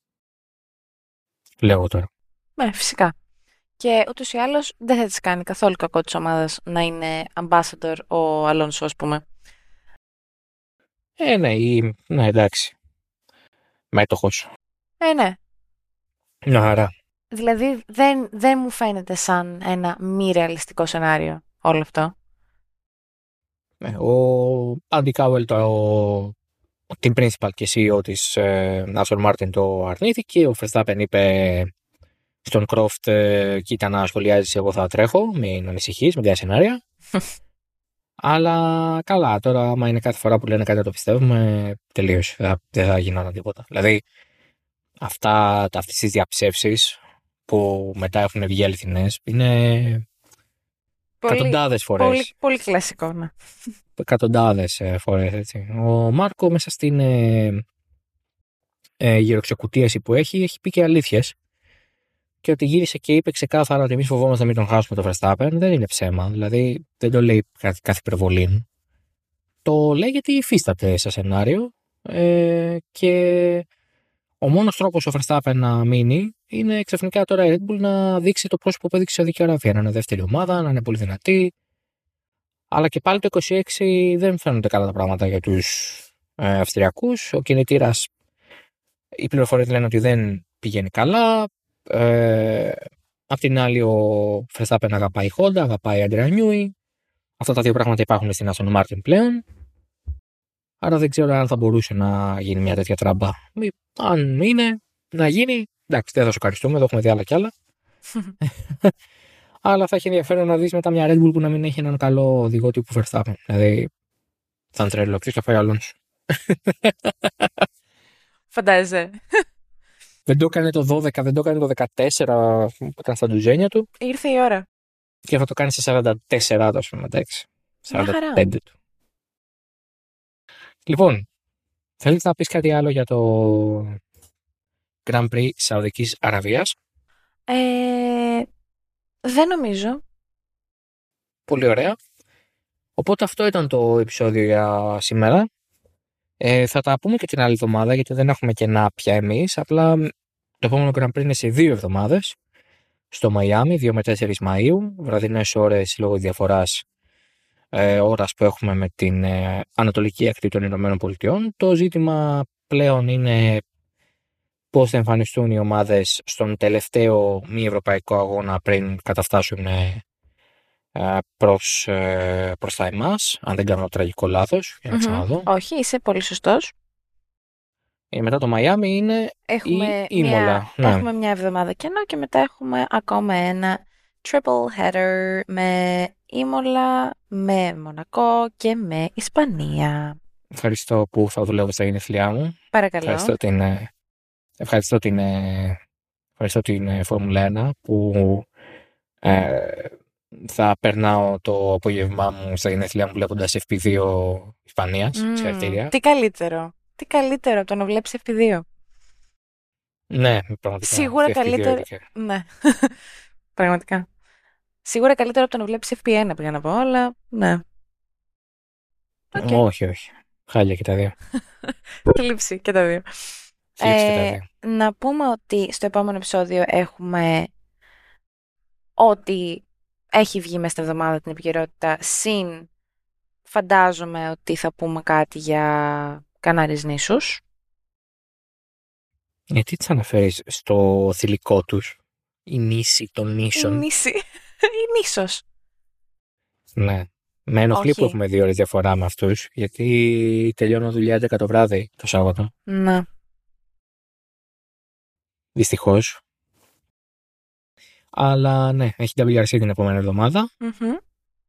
Λέω τώρα. Ναι, φυσικά. Και ούτως ή άλλως δεν θα της κάνει καθόλου κακό της ομάδας να είναι ambassador ο Αλόνσο, ας πούμε. Ε, ναι, ή, ναι, εντάξει. Μέτοχος. Ε, ναι. Να, άρα. Δηλαδή δεν, δεν μου φαίνεται σαν ένα μη ρεαλιστικό σενάριο όλο αυτό. Ε, ο Άντι Κάουελ, το team principal και σι ι ο της Aston Martin το αρνήθηκε. Ο Verstappen είπε στον Croft, ε, κοίτα να σχολιάζεις, εγώ θα τρέχω, μην ανησυχείς, μην κάνεις σενάρια. Αλλά καλά, τώρα άμα είναι κάθε φορά που λένε κάτι να το πιστεύουμε, τελείωσε, δεν θα, θα γινόταν τίποτα. Δηλαδή αυτά, αυτές τις διαψεύσεις που μετά έχουν βγει αληθινές είναι εκατοντάδες φορές. Πολύ, πολύ κλασικό, ναι. Εκατοντάδες φορές, έτσι. Ο Μάρκο μέσα στην ε, ε, γεροξεκουτίαση που έχει, έχει πει και αλήθειες. Και ότι γύρισε και είπε ξεκάθαρα ότι εμείς φοβόμαστε να μην τον χάσουμε το Verstappen, δεν είναι ψέμα. Δηλαδή δεν το λέει κάθε, κάθε υπερβολή. Το λέει γιατί υφίσταται σε σενάριο ε, και ο μόνος τρόπος ο Verstappen να μείνει είναι ξαφνικά τώρα η Red Bull να δείξει το πρόσωπο που έδειξε σε Σαουδική Αραβία. Να είναι δεύτερη ομάδα, να είναι πολύ δυνατή. Αλλά και πάλι το είκοσι έξι δεν φαίνονται καλά τα πράγματα για τους ε, Αυστριακούς. Ο κινητήρας, οι πληροφορίες λένε ότι δεν πηγαίνει καλά. Ε, απ' την άλλη ο Verstappen αγαπάει Honda, αγαπάει Adrian Newey. Αυτά τα δύο πράγματα υπάρχουν στην Aston Martin πλέον. Άρα δεν ξέρω αν θα μπορούσε να γίνει μια τέτοια τράμπα. Αν είναι, να γίνει, εντάξει, δεν θα σου ευχαριστούμε, εδώ έχουμε δει άλλα κι άλλα. Αλλά θα έχει ενδιαφέρον να δεις μετά μια Red Bull που να μην έχει έναν καλό οδηγό τύπου Verstappen. Δηλαδή, θα είναι τρέλο, ποιος θα φάει Αλόνσο. Φαντάζεσαι. Δεν το έκανε το δώδεκα, δεν το έκανε το δεκατέσσερα που ήταν στα ντουζένια του. Ήρθε η ώρα. Και θα το κάνει σε σαράντα τέσσερα, ας πούμε, εντάξει. σαράντα πέντε του. Λοιπόν, θέλεις να πεις κάτι άλλο για το Grand Prix Σαουδικής Αραβίας? Ε, δεν νομίζω. Πολύ ωραία. Οπότε αυτό ήταν το επεισόδιο για σήμερα. Ε, θα τα πούμε και την άλλη εβδομάδα, γιατί δεν έχουμε κενά πια εμείς. Απλά το επόμενο Grand Prix είναι σε δύο εβδομάδες. Στο Μαϊάμι, δύο με τέσσερις Μαΐου. Βραδινές ώρες λόγω διαφοράς ε, ώρας που έχουμε με την ε, ανατολική ακτή των Ηνωμένων Πολιτειών. Το ζήτημα πλέον είναι πώς θα εμφανιστούν οι ομάδες στον τελευταίο μη ευρωπαϊκό αγώνα πριν καταφτάσουν ε, προς, ε, προς τα εμάς, αν δεν κάνω τραγικό λάθος, για να Mm-hmm. ξαναδώ. Όχι, είσαι πολύ σωστός. Ε, μετά το Μαϊάμι είναι Έχουμε η Ήμολα. μια, Ναι. έχουμε μια εβδομάδα κενό και μετά έχουμε ακόμα ένα triple header με Ήμολα, με Μονακό και με Ισπανία. Ευχαριστώ που θα δουλεύω στα γενέθλιά μου. Παρακαλώ. Ευχαριστώ την, ε, ευχαριστώ την, ε, ευχαριστώ την ε, Φόρμουλα ένα που ε, θα περνάω το απόγευμά μου στα γενέθλιά μου βλέποντας εφ πι δύο Ισπανίας. Mm, Συγχαρητήρια. τι καλύτερο. Τι καλύτερο από το να βλέπεις εφ πι δύο. Ναι, πραγματικά. Σίγουρα εφ πι δύο καλύτερο. έπαιξε. Ναι. Πραγματικά. Σίγουρα καλύτερο από το να βλέπεις εφ πι ένα πήγα να πω, αλλά ναι. Okay. Όχι, όχι. Χάλια και τα δύο. Θλίψη και τα δύο. Θλίψη Ε, και τα δύο. να πούμε ότι στο επόμενο επεισόδιο έχουμε ότι έχει βγει μέσα στην εβδομάδα την επικαιρότητα, συν φαντάζομαι ότι θα πούμε κάτι για Κανάριες νήσους. Γιατί τις αναφέρεις στο θηλυκό τους, η νήσι των νήσων. Η νήσι. Η νήσος. Ναι. Με ενοχλεί Όχι. που έχουμε δύο ώρες διαφορά με αυτούς, γιατί τελειώνω δουλειά έντεκα το βράδυ το Σάββατο. Ναι. Δυστυχώς. Αλλά ναι, έχει ντάμπλιου αρ σι την επόμενη εβδομάδα. Mm-hmm.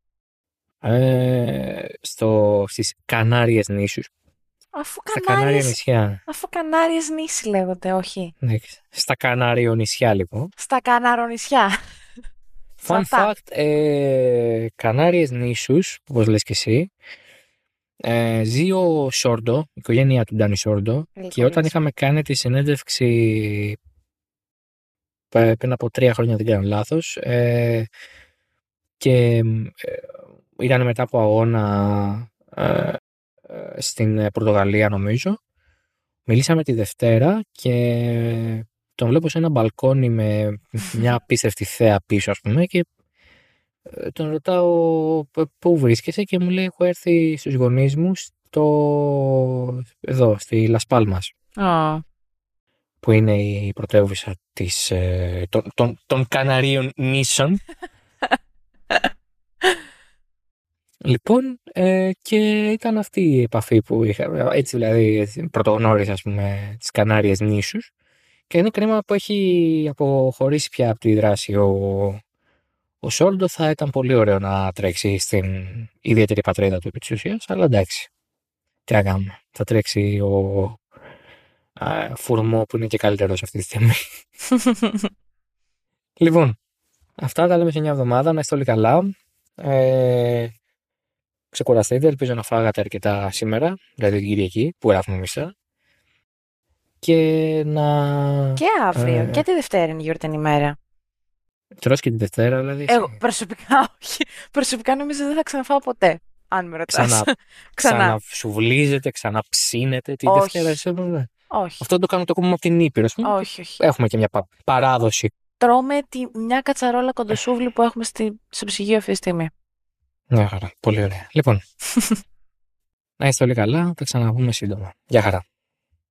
Ε, στο, στις Κανάριες νήσους. Αφού Στα Κανάρια Κανάριες, νησιά. αφού Κανάριες νήσι λέγονται, όχι. Ναι, στα Κανάριο νησιά λοιπόν. Στα Καναρονησιά. Fun Σωστά. fact, ε, Κανάριες νήσους, όπως λες και εσύ, ε, ζει ο Σόρντο, η οικογένεια του Ντάνι Σόρντο, και όταν είχαμε κάνει τη συνέντευξη ε, πριν από τρία χρόνια, δεν κάνω λάθος, ε, και ε, ήταν μετά από αγώνα ε, ε, στην Πορτογαλία νομίζω, μιλήσαμε τη Δευτέρα και τον βλέπω σε ένα μπαλκόνι με μια απίστευτη θέα πίσω, ας πούμε, και τον ρωτάω πού βρίσκεσαι και μου λέει έχω έρθει στους γονείς μου στο... εδώ, στη Λας Πάλμας, Oh. που είναι η πρωτεύουσα της, ε, των, των, των Καναρίων νήσων. Λοιπόν, ε, και ήταν αυτή η επαφή που είχα, έτσι δηλαδή πρωτογνώρισα, ας πούμε, τις Κανάριες νήσους, και είναι κρίμα που έχει αποχωρήσει πια από τη δράση ο, ο Σόρντο. Θα ήταν πολύ ωραίο να τρέξει στην ιδιαίτερη πατρίδα του επί της ουσίας, αλλά εντάξει, τι να κάνουμε, θα τρέξει ο α, Φουρμό που είναι και καλύτερος αυτή τη στιγμή. Λοιπόν, αυτά τα λέμε σε μια εβδομάδα, να είστε όλοι καλά. Ε, ξεκουραστείτε, ελπίζω να φάγατε αρκετά σήμερα, δηλαδή την Κυριακή που γράφουμε εμείς. Και να... Και αύριο, ε, και τη Δευτέρα είναι γιορτινή ημέρα. τρως και τη Δευτέρα, δηλαδή. εσύ. Εγώ προσωπικά όχι. Προσωπικά νομίζω δεν θα ξαναφάω ποτέ, αν με ρωτάς. Ξανά, Ξανά. ξανασουβλίζετε, ξαναψίνετε τη Όχι. Δευτέρα. Εσύ, ναι. Όχι. Αυτό το κάνουμε το κόμμα από την Ήπειρο, ας πούμε. Όχι, όχι. Έχουμε και μια πα- παράδοση. Τρώμε τη, μια κατσαρόλα κοντοσούβλη που έχουμε στη, στο ψυγείο αυτή τη στιγμή. Μια χαρά. Πολύ ωραία. Λοιπόν, να είστε όλοι καλά. Θα ξαναπούμε σύντομα. Γεια χαρά.